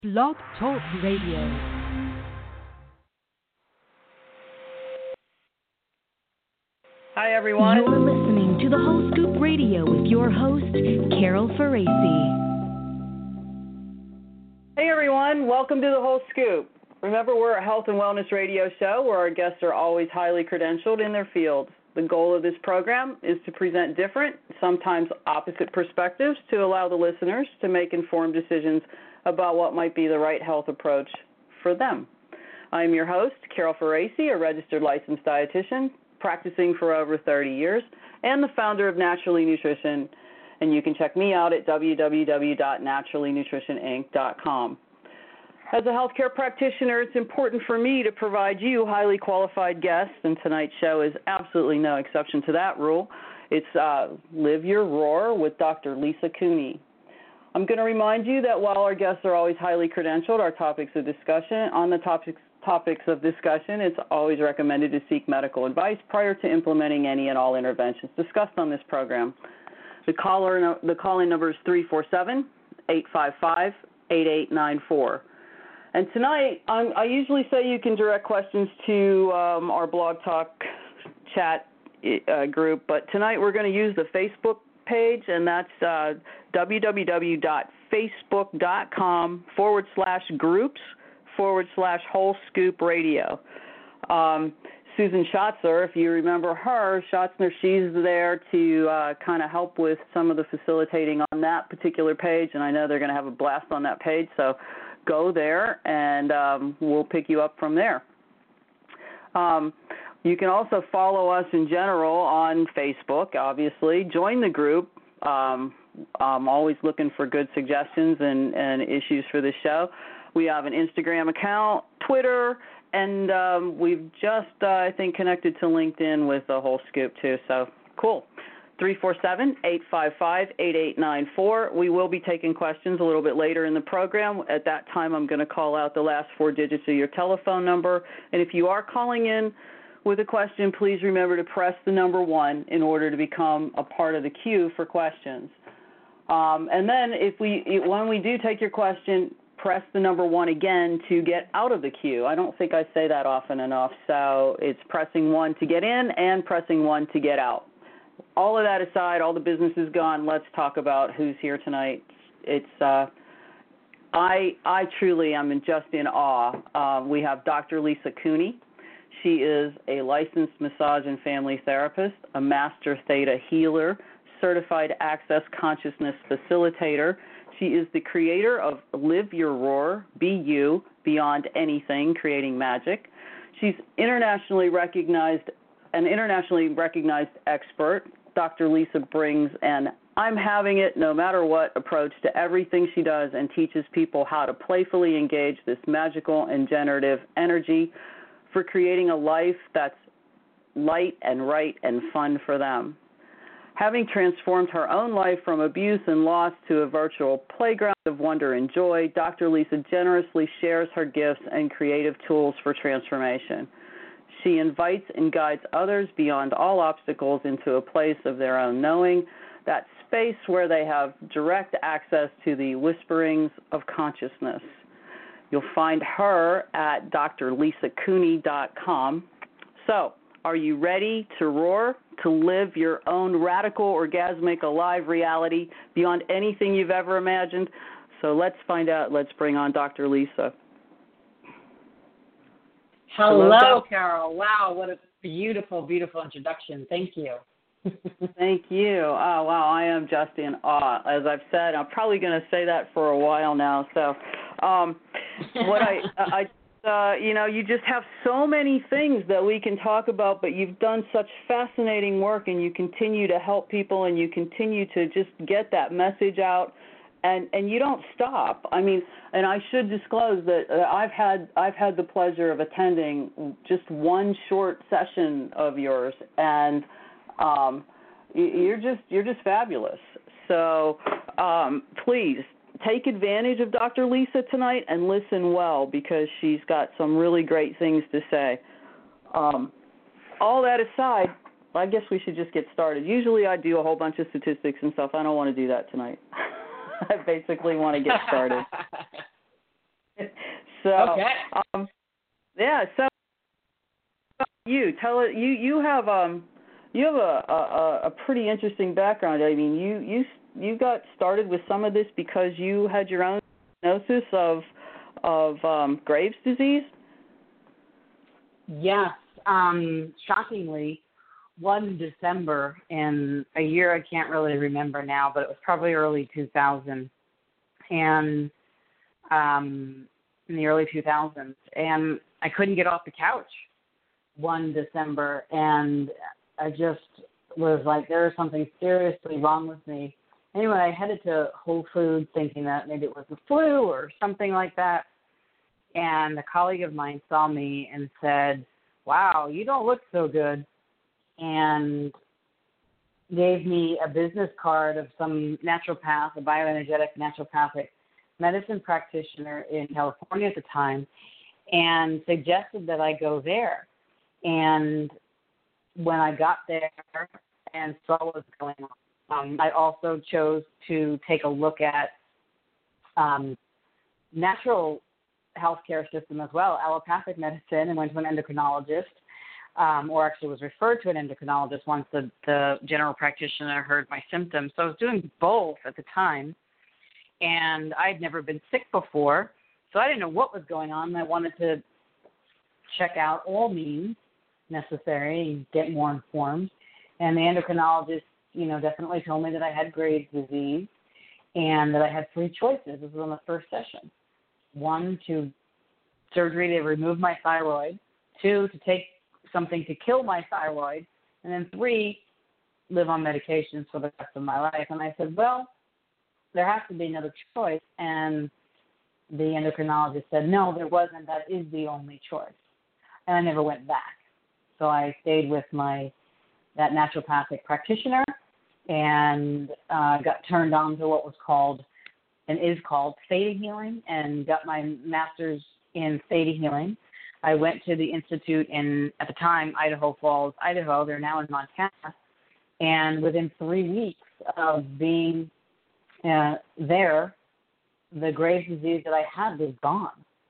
Blog Talk Radio. Hi, everyone. You're listening to the Whole Scoop Radio with your host, Carol Faraci. Hey, everyone. Welcome to the Whole Scoop. Remember, we're a health and wellness radio show where our guests are always highly credentialed in their field. The goal of this program is to present different, sometimes opposite perspectives to allow the listeners to make informed decisions about what might be the right health approach for them. I'm your host, Carol Faraci, a registered licensed dietitian, practicing for over 30 years, and the founder of Naturally Nutrition, and you can check me out at www.naturallynutritioninc.com. As a healthcare practitioner, it's important for me to provide you highly qualified guests, and tonight's show is absolutely no exception to that rule. It's Live Your Roar with Dr. Lisa Cooney. I'm going to remind you that while our guests are always highly credentialed, on the topics of discussion, it's always recommended to seek medical advice prior to implementing any and all interventions discussed on this program. The call-in number is 347-855-8894. And tonight, I usually say you can direct questions to our Blog Talk chat group, but tonight we're going to use the Facebook page, and that's www.facebook.com/groups/Whole Scoop Radio. Susan Schatzler, if you remember her, she's there to kind of help with some of the facilitating on that particular page, and I know they're going to have a blast on that page, so go there, and we'll pick you up from there. You can also follow us in general on Facebook, obviously. Join the group. I'm always looking for good suggestions and issues for this show. We have an Instagram account, Twitter, and we've just, I think, connected to LinkedIn with the Whole Scoop, too. So, cool. 347-855-8894. We will be taking questions a little bit later in the program. At that time, I'm going to call out the last four digits of your telephone number. And if you are calling in with a question, please remember to press the number 1 in order to become a part of the queue for questions. And then when we do take your question, press the number 1 again to get out of the queue. I don't think I say that often enough. So it's pressing 1 to get in and pressing 1 to get out. All of that aside, all the business is gone. Let's talk about who's here tonight. It's I truly am just in awe. We have Dr. Lisa Cooney. She is a licensed massage and family therapist, a master theta healer, certified access consciousness facilitator. She is the creator of Live Your Roar, Be You, Beyond Anything, Creating Magic. She's an internationally recognized expert. Dr. Lisa brings an I'm having it no matter what approach to everything she does and teaches people how to playfully engage this magical and generative energy for creating a life that's light and right and fun for them. Having transformed her own life from abuse and loss to a virtual playground of wonder and joy, Dr. Lisa generously shares her gifts and creative tools for transformation. She invites and guides others beyond all obstacles into a place of their own knowing, that space where they have direct access to the whisperings of consciousness. You'll find her at drlisacooney.com. So, are you ready to roar, to live your own radical, orgasmic, alive reality beyond anything you've ever imagined? So let's find out. Let's bring on Dr. Lisa. Hello, Carol. Wow, what a beautiful, beautiful introduction. Thank you. Thank you. Oh, wow, I am just in awe. As I've said, I'm probably going to say that for a while now. So you just have so many things that we can talk about, but you've done such fascinating work, and you continue to help people, and you continue to just get that message out, and you don't stop. I mean, and I should disclose that I've had the pleasure of attending just one short session of yours, and you're just fabulous. So please take advantage of Dr. Lisa tonight and listen well, because she's got some really great things to say. All that aside, I guess we should just get started. Usually I do a whole bunch of statistics and stuff. I don't want to do that tonight. I basically want to get started. So, okay. Yeah. So you tell it. You have a pretty interesting background. I mean, you got started with some of this because you had your own diagnosis of Graves' disease. Yes. Shockingly, one December in a year I can't really remember now, but it was probably early 2000, and in the early 2000s, and I couldn't get off the couch one December, and I just was like, there is something seriously wrong with me. Anyway, I headed to Whole Foods thinking that maybe it was the flu or something like that, and a colleague of mine saw me and said, wow, you don't look so good, and gave me a business card of some naturopath, a bioenergetic naturopathic medicine practitioner in California at the time, and suggested that I go there. And when I got there and saw what was going on, I also chose to take a look at natural healthcare system as well, allopathic medicine, and went to an endocrinologist, or actually was referred to an endocrinologist once the general practitioner heard my symptoms. So I was doing both at the time, and I'd never been sick before, so I didn't know what was going on. I wanted to check out all means necessary and get more informed. And the endocrinologist, definitely told me that I had Graves' disease and that I had three choices. This was on the first session. 1, to surgery to remove my thyroid. 2, to take something to kill my thyroid. And then 3, live on medications for the rest of my life. And I said, well, there has to be another choice. And the endocrinologist said, no, there wasn't. That is the only choice. And I never went back. So I stayed with that naturopathic practitioner and got turned on to what was called and is called Theta Healing, and got my master's in Theta Healing. I went to the institute in, at the time, Idaho Falls, Idaho. They're now in Montana. And within 3 weeks of being there, the Graves' disease that I had was gone.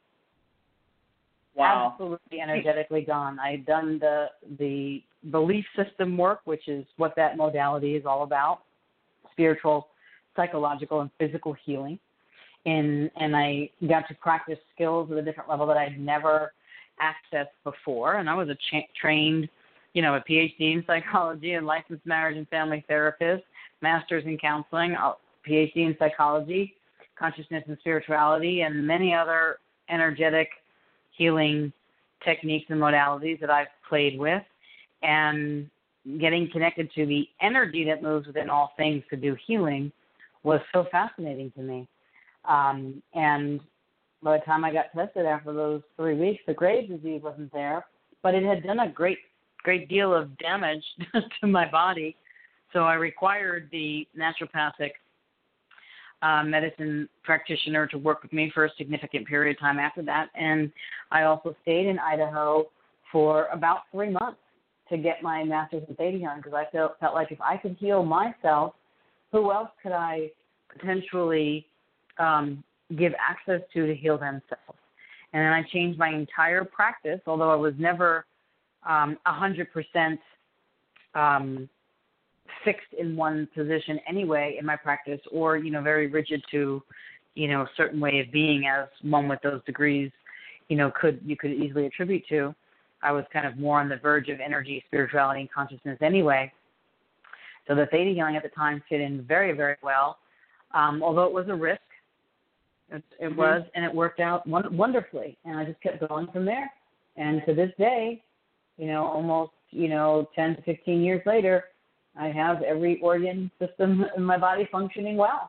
Wow. Absolutely energetically gone. I had done the belief system work, which is what that modality is all about, spiritual, psychological, and physical healing. And I got to practice skills at a different level that I'd never accessed before. And I was a trained, a PhD in psychology and licensed marriage and family therapist, master's in counseling, PhD in psychology, consciousness and spirituality, and many other energetic healing techniques and modalities that I've played with. And getting connected to the energy that moves within all things to do healing was so fascinating to me. And by the time I got tested after those 3 weeks, the Graves' disease wasn't there, but it had done a great deal of damage to my body. So I required the naturopathic medicine practitioner to work with me for a significant period of time after that. And I also stayed in Idaho for about 3 months to get my master's in Theta Healing, because I felt like if I could heal myself, who else could I potentially give access to heal themselves? And then I changed my entire practice, although I was never 100% fixed in one position anyway in my practice, or, very rigid to, a certain way of being, as one with those degrees, you could easily attribute to. I was kind of more on the verge of energy, spirituality, and consciousness anyway. So the Theta Healing at the time fit in very, very well, although it was a risk. It was, and it worked out wonderfully. And I just kept going from there. And to this day, almost, 10 to 15 years later, I have every organ system in my body functioning well.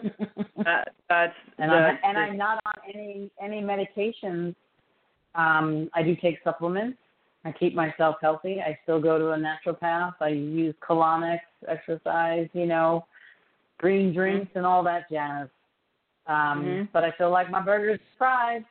I'm not on any medications. I do take supplements. I keep myself healthy. I still go to a naturopath. I use colonics, exercise, green drinks and all that jazz. But I feel like my burger's fried.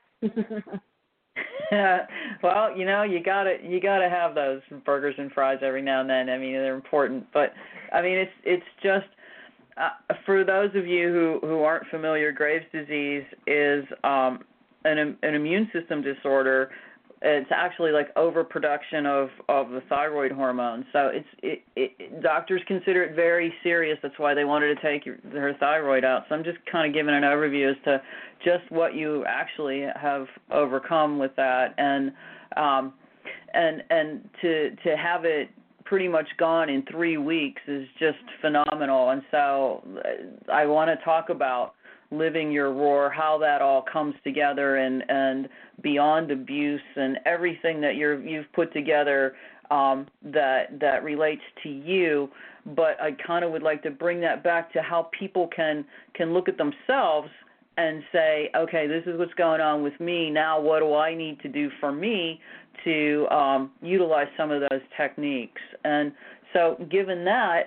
Well, you gotta have those burgers and fries every now and then. I mean, they're important. But I mean, it's just for those of you who aren't familiar, Graves' disease is an immune system disorder. It's actually like overproduction of the thyroid hormone. So doctors consider it very serious. That's why they wanted to take her thyroid out. So I'm just kind of giving an overview as to just what you actually have overcome with that, and to have it pretty much gone in 3 weeks is just phenomenal. And so I want to talk about living your roar, how that all comes together, and beyond abuse and everything that you've put together that relates to you. But I kind of would like to bring that back to how people can look at themselves and say, okay, this is what's going on with me. Now what do I need to do for me to utilize some of those techniques? And so given that,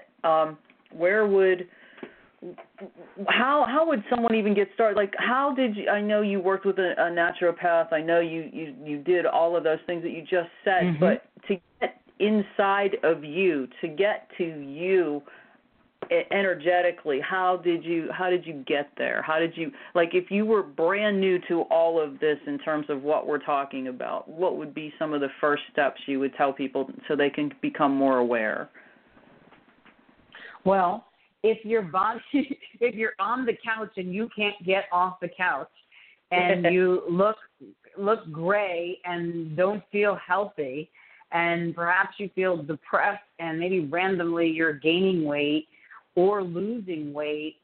how would someone even get started? Like, how did you? I know you worked with a naturopath. I know you did all of those things that you just said. Mm-hmm. But to get inside of you, to get to you energetically, how did you get there? How did you, like, if you were brand new to all of this in terms of what we're talking about, what would be some of the first steps you would tell people so they can become more aware? Well, if you're on the couch and you can't get off the couch, and you look gray and don't feel healthy, and perhaps you feel depressed, and maybe randomly you're gaining weight or losing weight,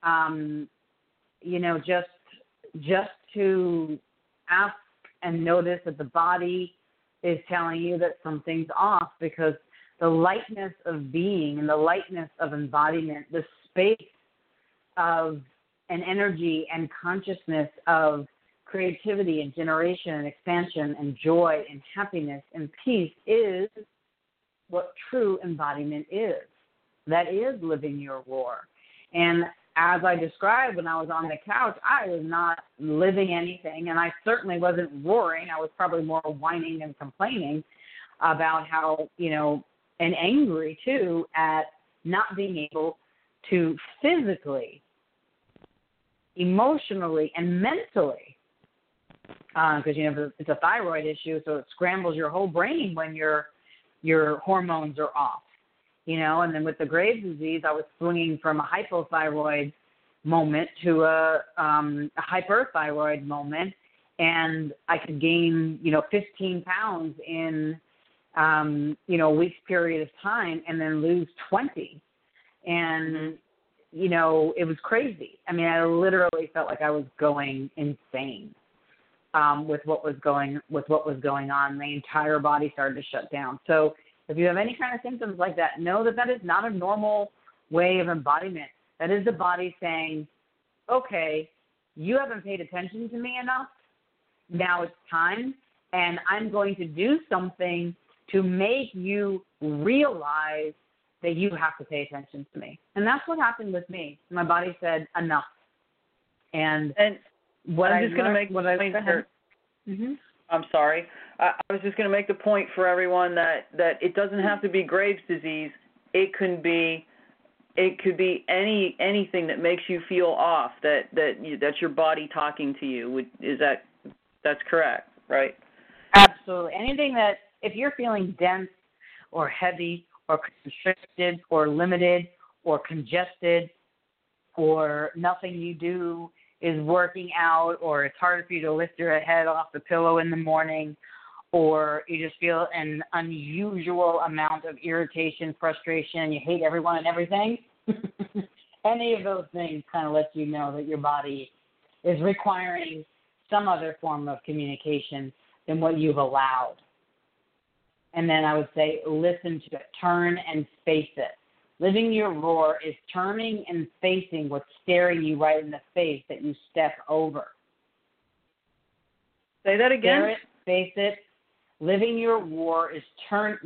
just to ask and notice that the body is telling you that something's off, because the lightness of being and the lightness of embodiment, the space of an energy and consciousness of creativity and generation and expansion and joy and happiness and peace is what true embodiment is. That is living your roar. And as I described when I was on the couch, I was not living anything, and I certainly wasn't roaring. I was probably more whining and complaining about how, and angry too at not being able to physically, emotionally, and mentally, because it's a thyroid issue, so it scrambles your whole brain when your hormones are off, And then with the Graves' disease, I was swinging from a hypothyroid moment to a hyperthyroid moment, and I could gain 15 pounds in a week's period of time, and then lose 20. And, it was crazy. I mean, I literally felt like I was going insane with what was going on. My entire body started to shut down. So if you have any kind of symptoms like that, know that is not a normal way of embodiment. That is the body saying, okay, you haven't paid attention to me enough. Now it's time, and I'm going to do something to make you realize that you have to pay attention to me. And that's what happened with me. My body said, enough. And what I'm just going to make what I said. Mm-hmm. I'm sorry. I was just going to make the point for everyone that it doesn't have to be Graves' disease. It could be anything that makes you feel off. That's your body talking to you. That's correct, right? Absolutely. Anything that, if you're feeling dense or heavy or constricted or limited or congested, or nothing you do is working out, or it's harder for you to lift your head off the pillow in the morning, or you just feel an unusual amount of irritation, frustration, you hate everyone and everything, any of those things kind of lets you know that your body is requiring some other form of communication than what you've allowed. And then I would say listen to it, turn and face it. Living your roar is turning and facing what's staring you right in the face that you step over. Say that again. Stare it, face it. Living your roar is turning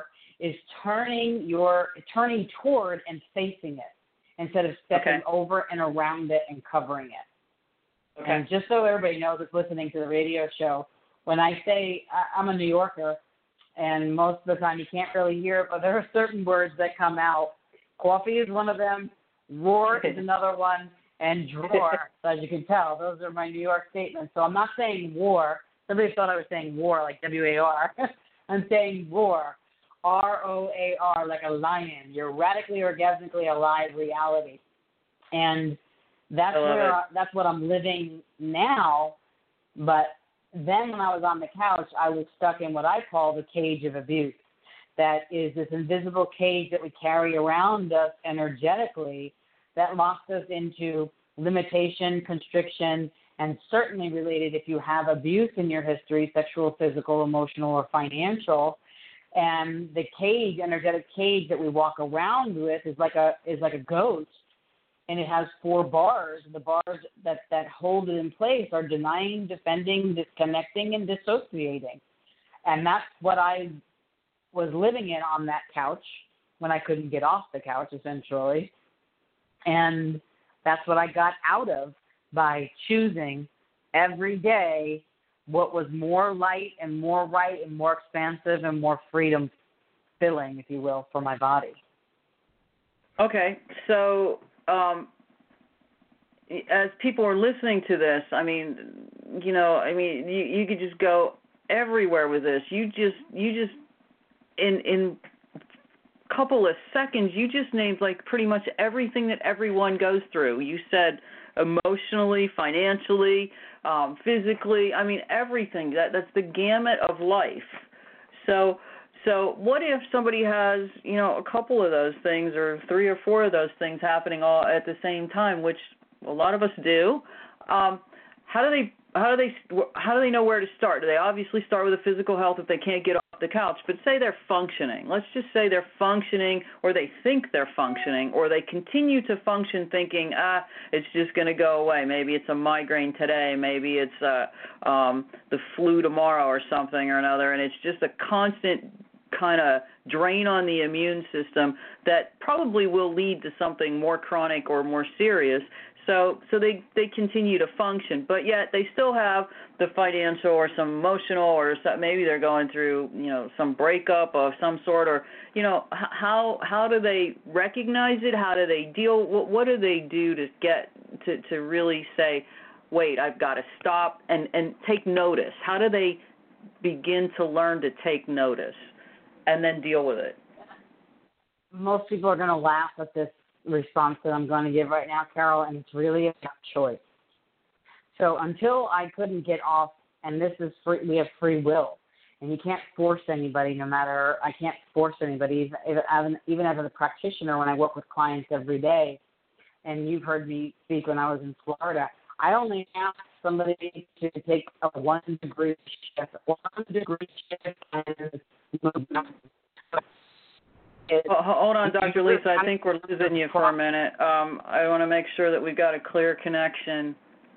toward and facing it instead of stepping over and around it and covering it. Okay. And just so everybody knows that's listening to the radio show, when I say I'm a New Yorker, and most of the time you can't really hear it, but there are certain words that come out. Coffee is one of them. Roar is another one. and drawer. So as you can tell, those are my New York statements. So I'm not saying war. Somebody thought I was saying war, like W-A-R. I'm saying roar, R-O-A-R, like a lion. Your radically orgasmically alive reality. And that's what I'm living now. But then when I was on the couch, I was stuck in what I call the cage of abuse. That is this invisible cage that we carry around us energetically that locks us into limitation, constriction, and certainly related if you have abuse in your history, sexual, physical, emotional, or financial. And the cage, energetic cage that we walk around with is like a goat, and it has 4 bars. The bars that hold it in place are denying, defending, disconnecting, and dissociating. And that's what I was living in on that couch when I couldn't get off the couch, essentially. And that's what I got out of by choosing every day what was more light and more right and more expansive and more freedom filling, if you will, for my body. Okay, so as people are listening to this, you could just go everywhere with this. You just in a couple of seconds, you just named like pretty much everything that everyone goes through. You said emotionally, financially, physically. Everything. That's the gamut of life. So what if somebody has, a couple of those things or 3 or 4 of those things happening all at the same time, which a lot of us do? How do they know where to start? Do they obviously start with the physical health if they can't get off the couch? But say they're functioning. Let's just say they're functioning, or they think they're functioning, or they continue to function thinking, it's just going to go away. Maybe it's a migraine today. Maybe it's the flu tomorrow or something or another, and it's just a constant kind of drain on the immune system that probably will lead to something more chronic or more serious. So they continue to function, but yet they still have the financial or some emotional or maybe they're going through, some breakup of some sort, or, how do they recognize it? How do they deal? What do they do to get to really say, wait, I've got to stop and take notice? How do they begin to learn to take notice and then deal with it? Most people are going to laugh at this response that I'm going to give right now, Carol, and it's really about choice. So until I couldn't get off, and this is free, we have free will, and you can't force anybody. I can't force anybody, even as a practitioner when I work with clients every day, and you've heard me speak when I was in Florida, I only ask somebody to take a 1-degree shift, and move back. Hold on, Dr. Lisa. I think we're losing you for a minute. I want to make sure that we've got a clear connection.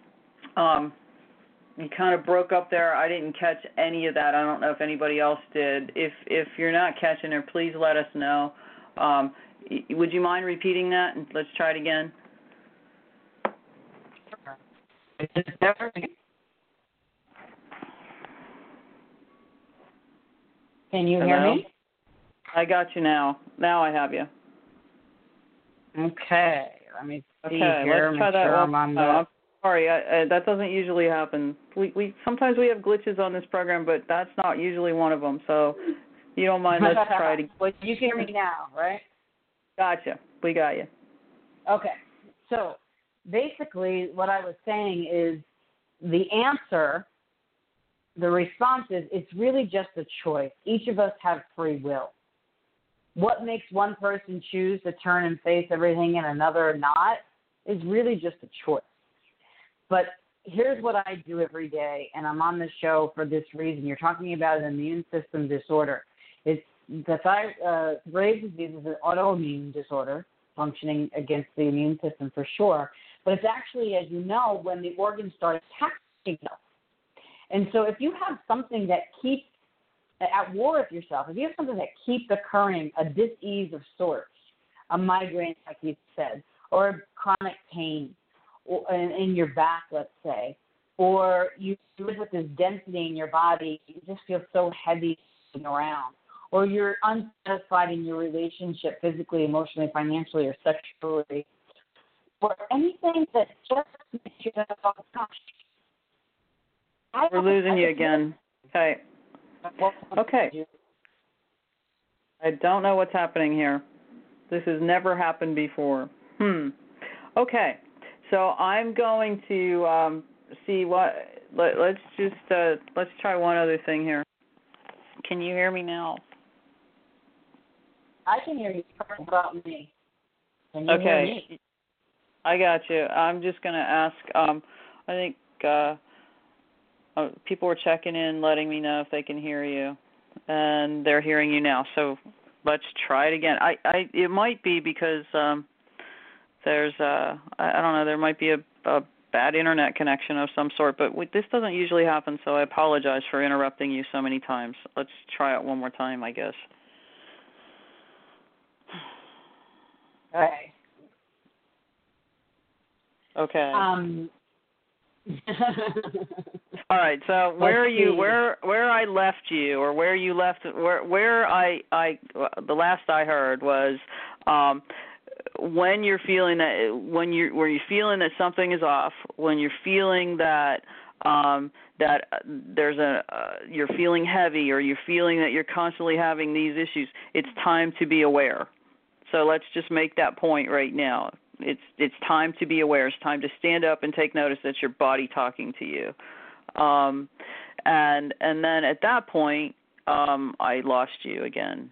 You kind of broke up there. I didn't catch any of that. I don't know if anybody else did. If you're not catching it, please let us know. Would you mind repeating that? Let's try it again. Can you hear me? I got you now. Now I have you. Okay. Let me see here. Let's try that one. I'm sorry. That doesn't usually happen. We sometimes we have glitches on this program, but that's not usually one of them. So if you don't mind, let's try it again. Well, you can hear me now, right? Gotcha. We got you. Okay. So basically what I was saying is the answer, the response is it's really just a choice. Each of us have free will. What makes one person choose to turn and face everything and another not is really just a choice. But here's what I do every day, and I'm on the show for this reason. You're talking about an immune system disorder. The Graves' disease is an autoimmune disorder functioning against the immune system for sure. But it's actually, as you know, when the organs start attacking us. And so if you have something that keeps at war with yourself, if you have something that keeps occurring, a dis-ease of sorts, a migraine, like you said, or chronic pain in your back, let's say, or you live with this density in your body, you just feel so heavy around, or you're unsatisfied in your relationship physically, emotionally, financially, or sexually, or anything that just makes you go, oh, gosh. We're losing you again. Okay. Okay. I don't know what's happening here. This has never happened before. Okay. So I'm going to see what. Let's try one other thing here. Can you hear me now? I can hear you talking about me. Can you hear me? I got you. I'm just going to ask. I think people were checking in, letting me know if they can hear you, and they're hearing you now. So let's try it again. It might be because there's I don't know. There might be a bad internet connection of some sort, but this doesn't usually happen. So I apologize for interrupting you so many times. Let's try it one more time, I guess. Okay. Okay. All right. So where I left you, or where you left, where I the last I heard was when you're feeling that feeling that something is off, when you're feeling that that there's you're feeling heavy, or you're feeling that you're constantly having these issues, it's time to be aware. So let's just make that point right now. It's time to be aware. It's time to stand up and take notice that your body talking to you. And then at that point, I lost you again.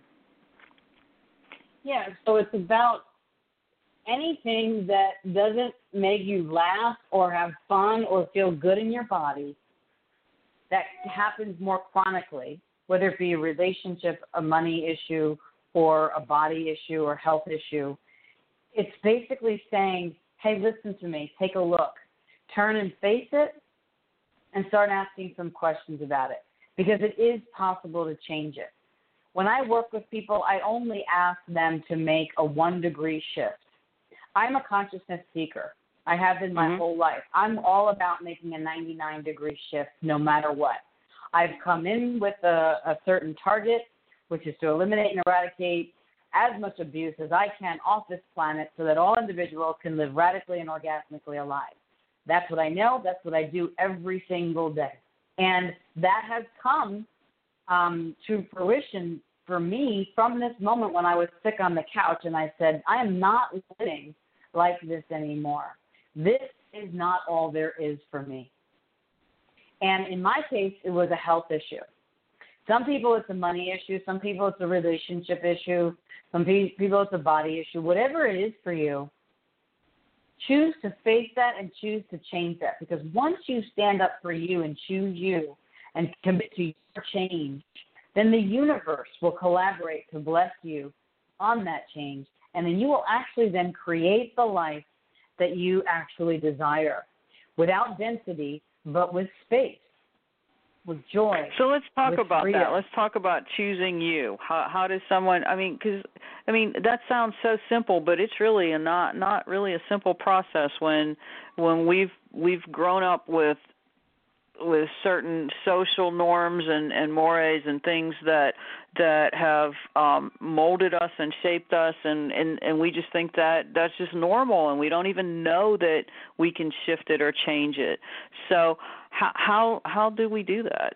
Yeah, so it's about anything that doesn't make you laugh or have fun or feel good in your body that happens more chronically, whether it be a relationship, a money issue, or a body issue or health issue. It's basically saying, hey, listen to me, take a look, turn and face it, and start asking some questions about it, because it is possible to change it. When I work with people, I only ask them to make a 1-degree shift. I'm a consciousness seeker. I have been my whole life. I'm all about making a 99-degree shift no matter what. I've come in with a certain target, which is to eliminate and eradicate as much abuse as I can off this planet so that all individuals can live radically and orgasmically alive. That's what I know. That's what I do every single day. And that has come to fruition for me from this moment when I was sick on the couch and I said, I am not living like this anymore. This is not all there is for me. And in my case, it was a health issue. Some people it's a money issue. Some people it's a relationship issue. Some people it's a body issue. Whatever it is for you, choose to face that and choose to change that. Because once you stand up for you and choose you and commit to your change, then the universe will collaborate to bless you on that change. And then you will actually then create the life that you actually desire without density, but with space, with joy. So let's talk about freedom. that. Let's talk about choosing you. How does someone? Because that sounds so simple, but it's really not really a simple process when we've grown up with certain social norms and mores and things that have molded us and shaped us, and we just think that that's just normal, and we don't even know that we can shift it or change it. So how do we do that?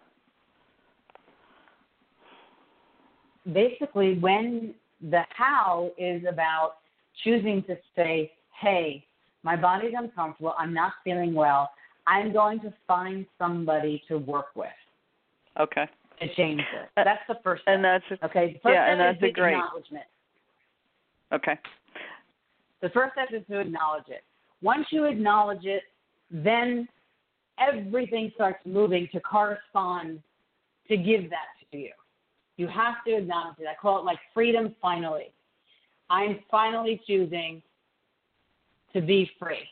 Basically, when the how is about choosing to say, hey, my body's uncomfortable, I'm not feeling well, I'm going to find somebody to work with. Okay. To change it. That's the first step. And that's okay. The first step is the great acknowledgement. Okay. The first step is to acknowledge it. Once you acknowledge it, then everything starts moving to correspond to give that to you. You have to acknowledge it. I call it like freedom finally. I'm finally choosing to be free.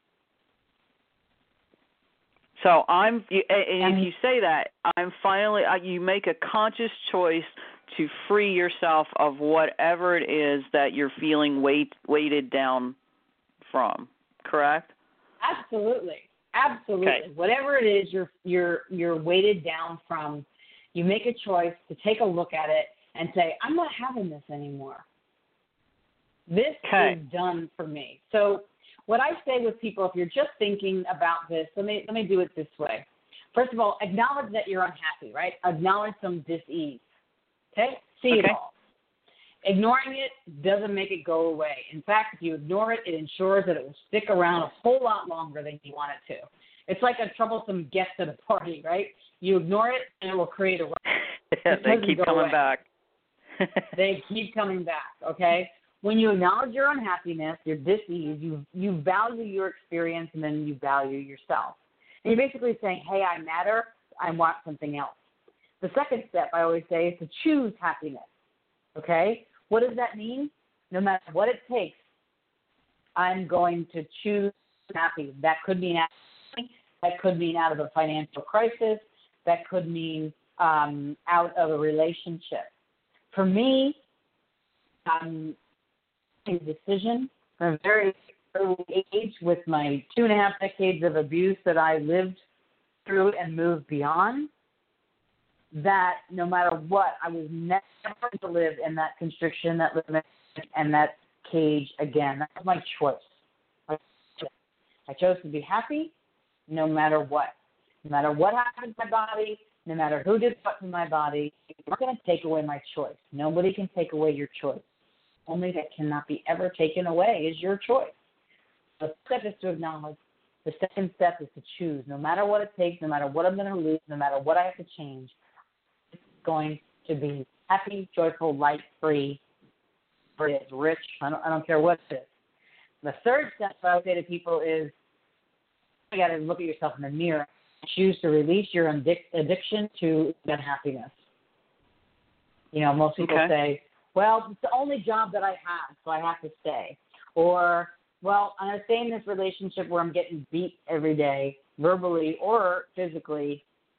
So if you say that, you make a conscious choice to free yourself of whatever it is that you're feeling weighted down from. Correct? Absolutely. Okay. Whatever it is you're weighted down from, you make a choice to take a look at it and say, I'm not having this anymore. This is done for me. So what I say with people, if you're just thinking about this, let me do it this way. First of all, acknowledge that you're unhappy, right? Acknowledge some dis-ease. Okay? See it all. Ignoring it doesn't make it go away. In fact, if you ignore it, it ensures that it will stick around a whole lot longer than you want it to. It's like a troublesome guest at a party, right? You ignore it, and it will create a yeah, they keep coming back. They keep coming back, okay? When you acknowledge your unhappiness, your dis-ease, you value your experience, and then you value yourself. And you're basically saying, hey, I matter. I want something else. The second step, I always say, is to choose happiness, okay? What does that mean? No matter what it takes, I'm going to choose happy. That could mean that could mean out of a financial crisis. That could mean out of a relationship. For me, a decision from a very early age with my 2.5 decades of abuse that I lived through and moved beyond, that no matter what, I was never going to live in that constriction, that limit, and that cage again. That was my choice. I chose to be happy no matter what. No matter what happened to my body, no matter who did what to my body, you're not going to take away my choice. Nobody can take away your choice. Only that cannot be ever taken away is your choice. The step is to acknowledge. The second step is to choose. No matter what it takes, no matter what I'm going to lose, no matter what I have to change, it's going to be happy, joyful, light, free, rich. I don't care what it is. The third step I would say to people is you got to look at yourself in the mirror and choose to release your addiction to unhappiness. You know, most people say, well, it's the only job that I have, so I have to stay. Or, well, I'm going to stay in this relationship where I'm getting beat every day, verbally or physically,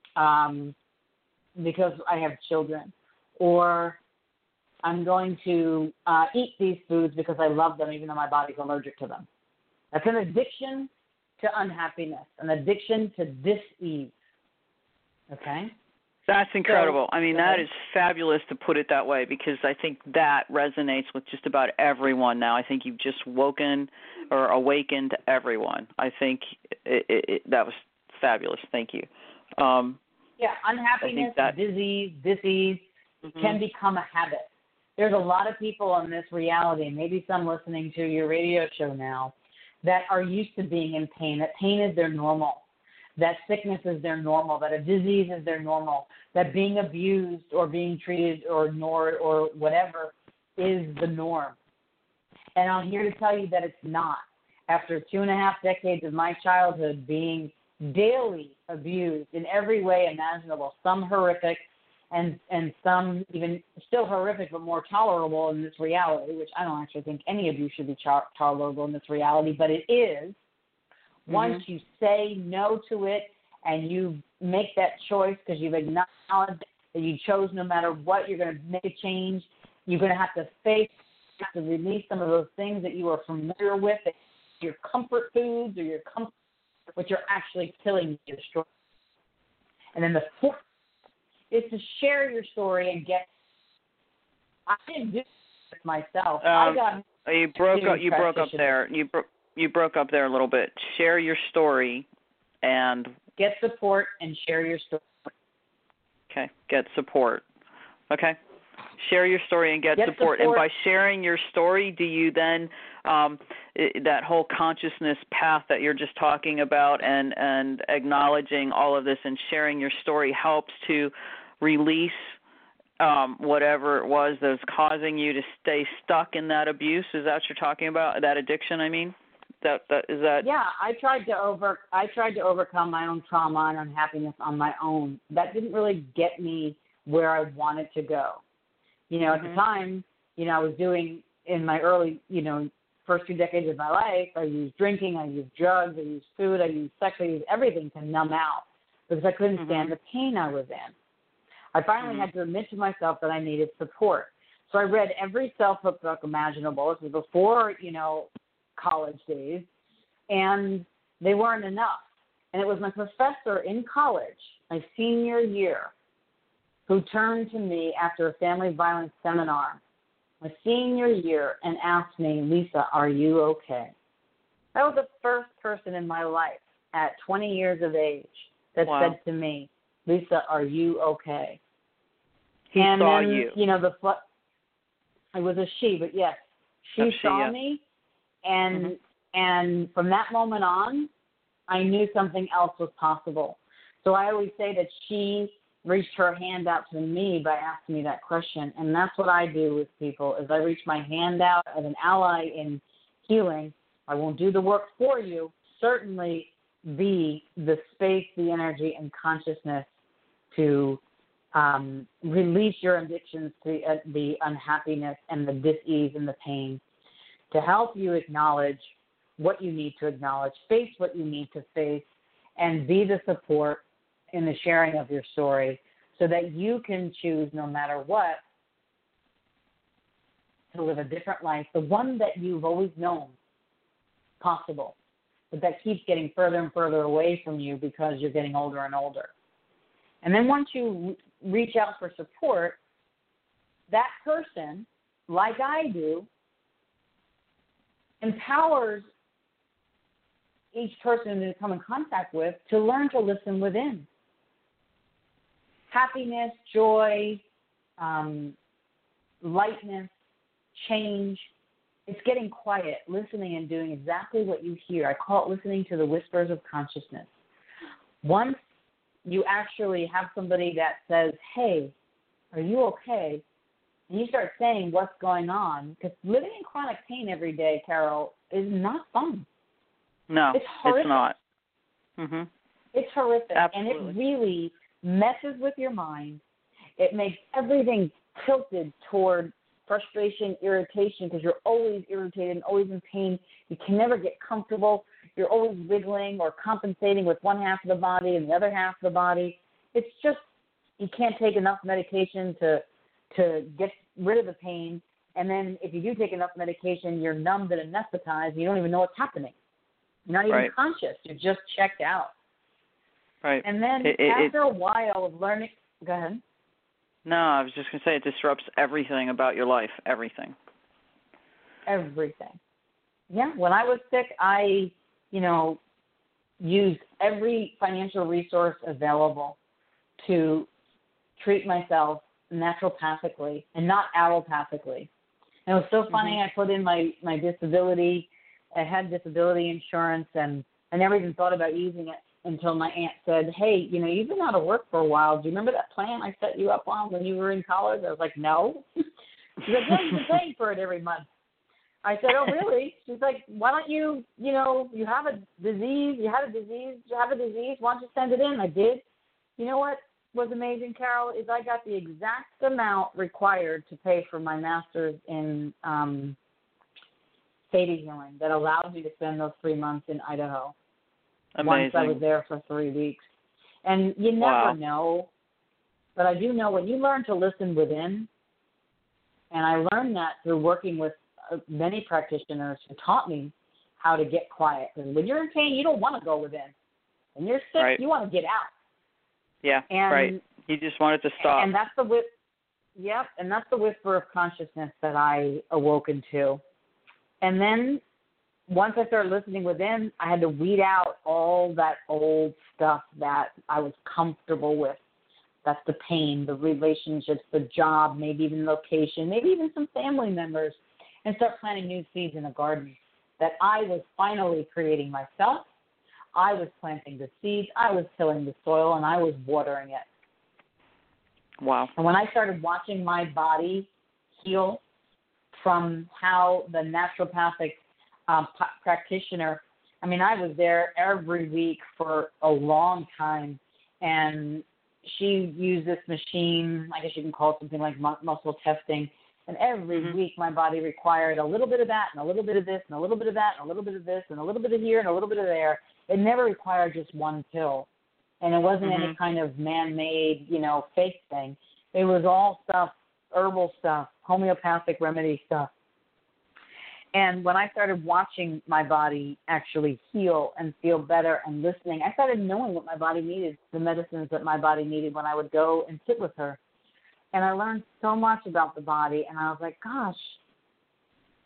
because I have children. Or I'm going to eat these foods because I love them, even though my body's allergic to them. That's an addiction to unhappiness, an addiction to dis-ease. Okay? That's incredible. I mean, that is fabulous to put it that way, because I think that resonates with just about everyone now. I think you've just woken or awakened everyone. I think that was fabulous. Thank you. Unhappiness, disease can become a habit. There's a lot of people in this reality, maybe some listening to your radio show now, that are used to being in pain, that pain is their normal, that sickness is their normal, that a disease is their normal, that being abused or being treated or ignored or whatever is the norm. And I'm here to tell you that it's not. After 2.5 decades of my childhood being daily abused in every way imaginable, some horrific and some even still horrific but more tolerable in this reality, which I don't actually think any abuse should be tolerable in this reality, but it is. Once you say no to it and you make that choice because you've acknowledged that you chose no matter what, you're going to make a change. You're going to have to release some of those things that you are familiar with, your comfort foods or your comfort, which are actually killing you. And then the fourth is to share your story and get. I didn't do this myself. You broke up there. You broke up there a little bit. Share your story and get support and share your story. Okay, get support. Okay. Share your story and get support. And by sharing your story, do you then, that whole consciousness path that you're just talking about and acknowledging all of this and sharing your story helps to release whatever it was that was causing you to stay stuck in that abuse? Is that what you're talking about? That addiction, I mean? Is that? Yeah, I tried to overcome my own trauma and unhappiness on my own. That didn't really get me where I wanted to go. You know, at the time, I was doing in my early, first 2 decades of my life, I used drinking, I used drugs, I used food, I used sex, I used everything to numb out because I couldn't stand the pain I was in. I finally had to admit to myself that I needed support. So I read every self-help book imaginable. This was before, college days, and they weren't enough. And it was my professor in college, my senior year, who turned to me after a family violence seminar, my senior year, and asked me, Lisa, are you okay? That was the first person in my life at 20 years of age that said to me, Lisa, are you okay? He and saw then, you. It was a she, but yes, she saw me, and from that moment on, I knew something else was possible. So I always say that she reached her hand out to me by asking me that question, and that's what I do with people, is I reach my hand out as an ally in healing. I won't do the work for you, certainly be the space, the energy, and consciousness to release your addictions, to the unhappiness and the dis-ease and the pain, to help you acknowledge what you need to acknowledge, face what you need to face, and be the support in the sharing of your story so that you can choose, no matter what, to live a different life, the one that you've always known possible, but that keeps getting further and further away from you because you're getting older and older. And then once you reach out for support, that person, like I do, empowers each person to come in contact with to learn to listen within. Happiness, joy, lightness, change. It's getting quiet, listening and doing exactly what you hear. I call it listening to the whispers of consciousness. Once you actually have somebody that says, hey, are you okay? And you start saying what's going on, because living in chronic pain every day, Carol, is not fun. No, it's horrific. It's not. Mm-hmm. It's horrific. Absolutely. And it really messes with your mind. It makes everything tilted toward frustration, irritation, because you're always irritated and always in pain. You can never get comfortable. You're always wiggling or compensating with one half of the body and the other half of the body. It's just you can't take enough medication to get rid of the pain. And then if you do take enough medication, you're numbed and anesthetized. You don't even know what's happening. You're not even conscious. You're just checked out. Right. And then after a while of learning, go ahead. No, I was just going to say it disrupts everything about your life, everything. Everything. Yeah, when I was sick, I, used every financial resource available to treat myself naturopathically and not allopathically. And it was so funny, I put in my disability. I had disability insurance, and I never even thought about using it until my aunt said, hey, you've been out of work for a while. Do you remember that plan I set you up on when you were in college? I was like, no. She's like, yeah, you've been paying for it every month. I said, oh, really? She's like, why don't you, you have a disease, why don't you send it in? I did. You know what was amazing, Carol, is I got the exact amount required to pay for my master's in theta healing that allowed me to spend those 3 months in Idaho. Amazing. Once I was there for 3 weeks. And you never know, but I do know when you learn to listen within, and I learned that through working with many practitioners who taught me how to get quiet. Because when you're in pain, you don't want to go within. When you're sick, you want to get out. Yeah, and, You just want it to stop. And that's and that's the whisper of consciousness that I awoken to. And then once I started listening within, I had to weed out all that old stuff that I was comfortable with. That's the pain, the relationships, the job, maybe even location, maybe even some family members, and start planting new seeds in a garden that I was finally creating myself. I was planting the seeds, I was tilling the soil, and I was watering it. Wow. And when I started watching my body heal from how the naturopathic practitioner, I was there every week for a long time, and she used this machine, I guess you can call it something like muscle testing, and every week my body required a little bit of that and a little bit of this and a little bit of that and a little bit of this and a little bit of here and a little bit of there. It never required just one pill, and it wasn't any kind of man-made, fake thing. It was all stuff, herbal stuff, homeopathic remedy stuff. And when I started watching my body actually heal and feel better and listening, I started knowing what my body needed, the medicines that my body needed when I would go and sit with her. And I learned so much about the body, and I was like, gosh,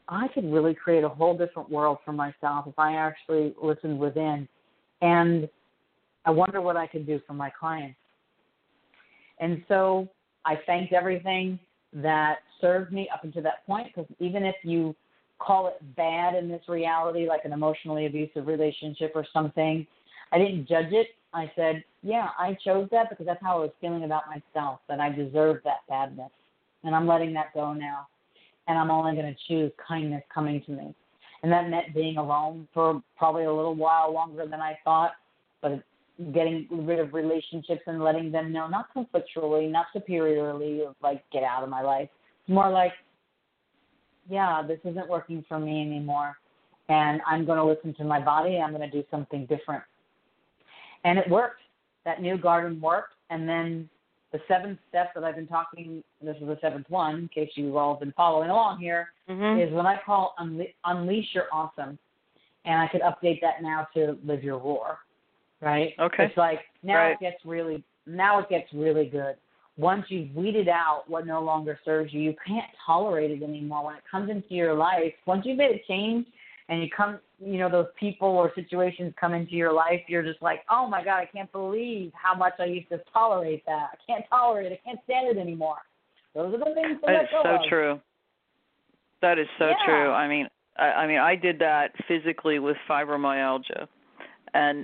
I could really create a whole different world for myself if I actually listened within. And I wonder what I could do for my clients. And so I thanked everything that served me up until that point, because even if you call it bad in this reality, like an emotionally abusive relationship or something, I didn't judge it. I said, yeah, I chose that because that's how I was feeling about myself, that I deserved that badness. And I'm letting that go now. And I'm only going to choose kindness coming to me. And that meant being alone for probably a little while longer than I thought, but getting rid of relationships and letting them know, not conflictually, not superiorly, like, get out of my life. It's more like, yeah, this isn't working for me anymore, and I'm going to listen to my body. I'm going to do something different. And it worked. That new garden worked. And then the 7th step that I've been talking, this is the 7th one, in case you've all been following along here, is what I call Unleash Your Awesome. And I could update that now to Live Your Roar, right? Okay. It's like, now right. it gets really good. Once you've weeded out what no longer serves you, you can't tolerate it anymore. When it comes into your life, once you've made a change and those people or situations come into your life, you're just like, oh my God, I can't believe how much I used to tolerate that. I can't tolerate it. I can't stand it anymore. Those are the things to let go of. That's so true. That is so true. I mean, I did that physically with fibromyalgia, and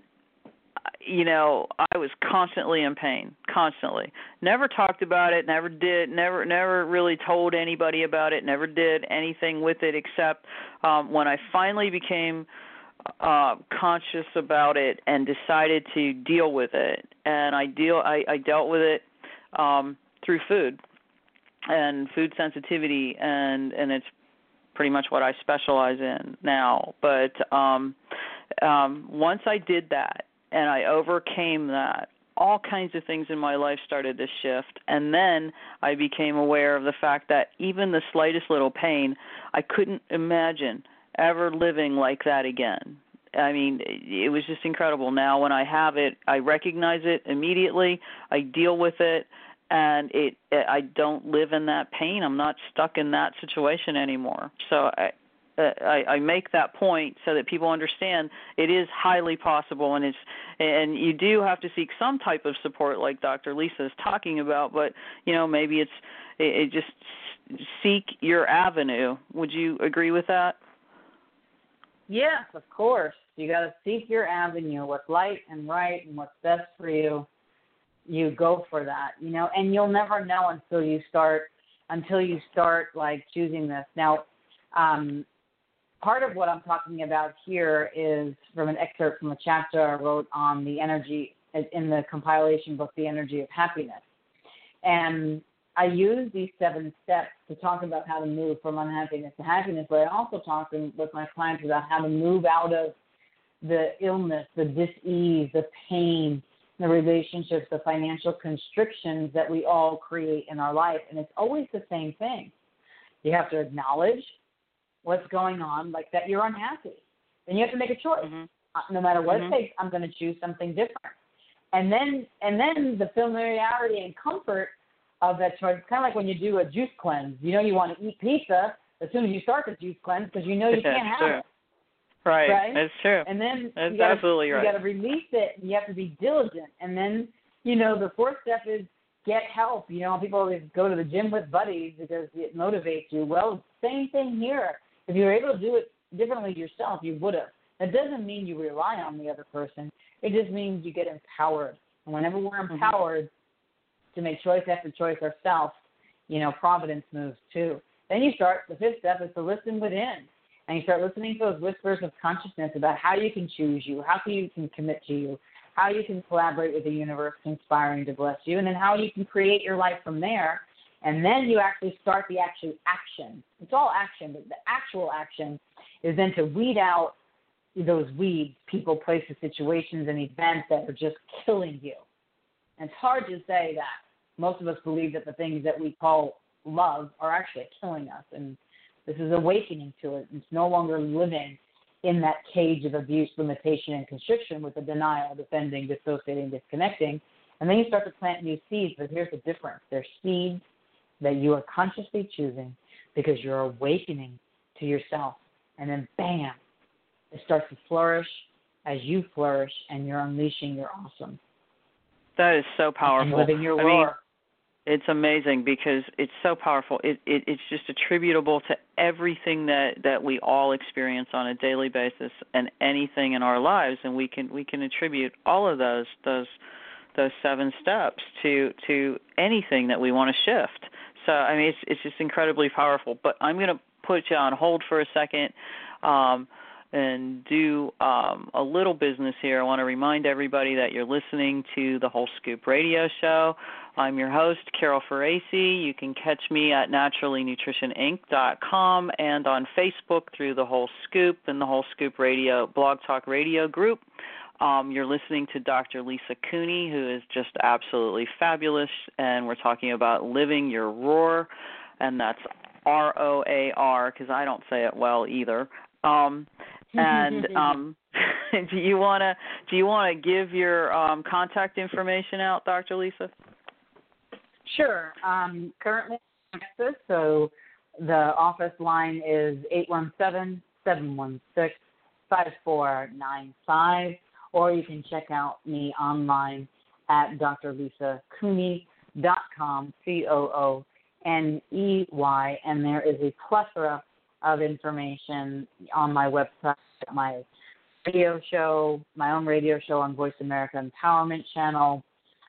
I was constantly in pain, constantly. Never talked about it, never really told anybody about it, never did anything with it except when I finally became conscious about it and decided to deal with it. And I dealt with it through food and food sensitivity, and it's pretty much what I specialize in now. But once I did that, and I overcame that, all kinds of things in my life started to shift. And then I became aware of the fact that even the slightest little pain, I couldn't imagine ever living like that again. I mean, it was just incredible. Now when I have it, I recognize it immediately. I deal with it, and I don't live in that pain. I'm not stuck in that situation anymore. So I make that point so that people understand it is highly possible, and you do have to seek some type of support, like Dr. Lisa is talking about. But maybe it just seek your avenue. Would you agree with that? Yes, of course. You got to seek your avenue. What's light and right and what's best for you. You go for that, and you'll never know until you start like choosing this. Now, part of what I'm talking about here is from an excerpt from a chapter I wrote on the energy in the compilation book, The Energy of Happiness. And I use these 7 steps to talk about how to move from unhappiness to happiness, but I also talk with my clients about how to move out of the illness, the dis-ease, the pain, the relationships, the financial constrictions that we all create in our life. And it's always the same thing. You have to acknowledge what's going on, like that you're unhappy. Then you have to make a choice. No matter what it takes, I'm going to choose something different. And then the familiarity and comfort of that choice. It's kind of like when you do a juice cleanse. You want to eat pizza as soon as you start the juice cleanse because you can't have it. Right. It's true. And then that's absolutely right. You got to release it, and you have to be diligent. And then, the 4th step is get help. People always go to the gym with buddies because it motivates you. Well, same thing here. If you were able to do it differently yourself, you would have. That doesn't mean you rely on the other person. It just means you get empowered. And whenever we're empowered to make choice after choice ourselves, providence moves too. Then the 5th step is to listen within. And you start listening to those whispers of consciousness about how you can choose you, how you can commit to you, how you can collaborate with the universe conspiring to bless you, and then how you can create your life from there. And then you actually start the actual action. It's all action, but the actual action is then to weed out those weeds, people, places, situations, and events that are just killing you. And it's hard to say that. Most of us believe that the things that we call love are actually killing us, and this is awakening to it. It's no longer living in that cage of abuse, limitation, and constriction with the denial, defending, dissociating, disconnecting. And then you start to plant new seeds, but here's the difference. They're seeds that you are consciously choosing because you're awakening to yourself. And then, bam, it starts to flourish as you flourish, and you're unleashing your awesome. That is so powerful. And living your roar. I mean, it's amazing because it's so powerful. It's just attributable to everything that we all experience on a daily basis and anything in our lives, and we can attribute all of those 7 steps to anything that we want to shift. So I mean, it's just incredibly powerful. But I'm going to put you on hold for a second and do a little business here. I want to remind everybody that you're listening to the Whole Scoop Radio Show. I'm your host, Carol Faraci. You can catch me at naturallynutritioninc.com and on Facebook through the Whole Scoop and the Whole Scoop Radio Blog Talk Radio group. You're listening to Dr. Lisa Cooney, who is just absolutely fabulous, and we're talking about living your roar, and that's ROAR, because I don't say it well either. And do you want to give your contact information out, Dr. Lisa? Sure. Currently in Texas, so the office line is 817-716-5495, or you can check out me online at drlisacooney.com, COONEY, and there is a plethora of information on my website, my radio show, my own radio show on Voice America Empowerment Channel,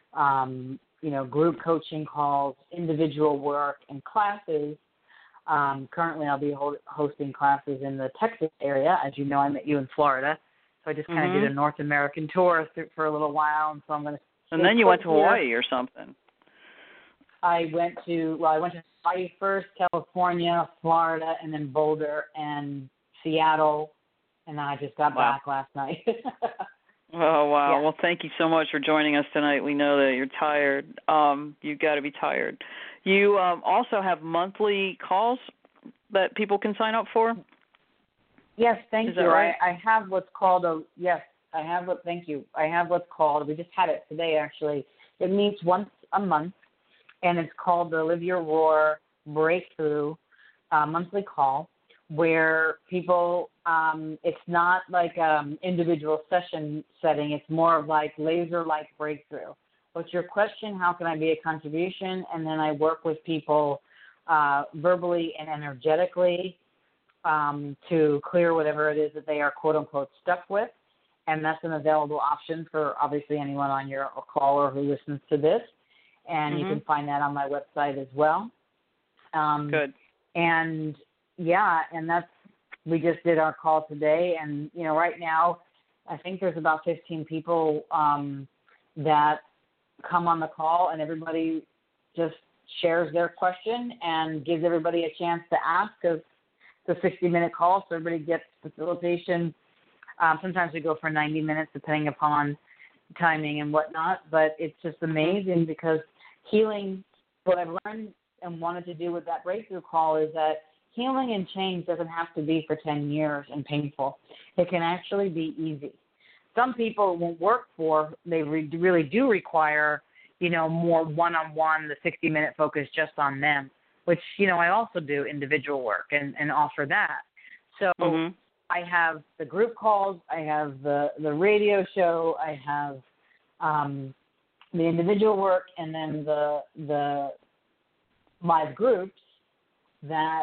group coaching calls, individual work, and classes. Currently, I'll be hosting classes in the Texas area. As you know, I met you in Florida, so I just kind of did a North American tour for a little while, and so I'm going to. And then you went to Hawaii or something. I went to Hawaii first, California, Florida, and then Boulder and Seattle, and then I just got back last night. Oh, wow. Yeah. Well, thank you so much for joining us tonight. We know that you're tired. You've got to be tired. You also have monthly calls that people can sign up for? Yes, thank you. Right? I have what's called thank you. I have what's called, we just had it today actually. It meets once a month, and it's called the Live Your Roar Breakthrough monthly call, where people, it's not like individual session setting. It's more of like laser-like breakthrough. What's your question? How can I be a contribution? And then I work with people verbally and energetically to clear whatever it is that they are, quote-unquote, stuck with. And that's an available option for, obviously, anyone on your call or who listens to this. And you can find that on my website as well. Good. And, yeah, and we just did our call today. And, right now, I think there's about 15 people that come on the call, and everybody just shares their question and gives everybody a chance to ask, because it's a 60-minute call, so everybody gets facilitation. Sometimes we go for 90 minutes, depending upon timing and whatnot, but it's just amazing because healing, what I've learned and wanted to do with that breakthrough call is that healing and change doesn't have to be for 10 years and painful. It can actually be easy. Some people won't work for, they really do require, more one-on-one, the 60-minute focus just on them, which, I also do individual work and offer that. So I have the group calls, I have the radio show, I have the individual work, and then the live groups that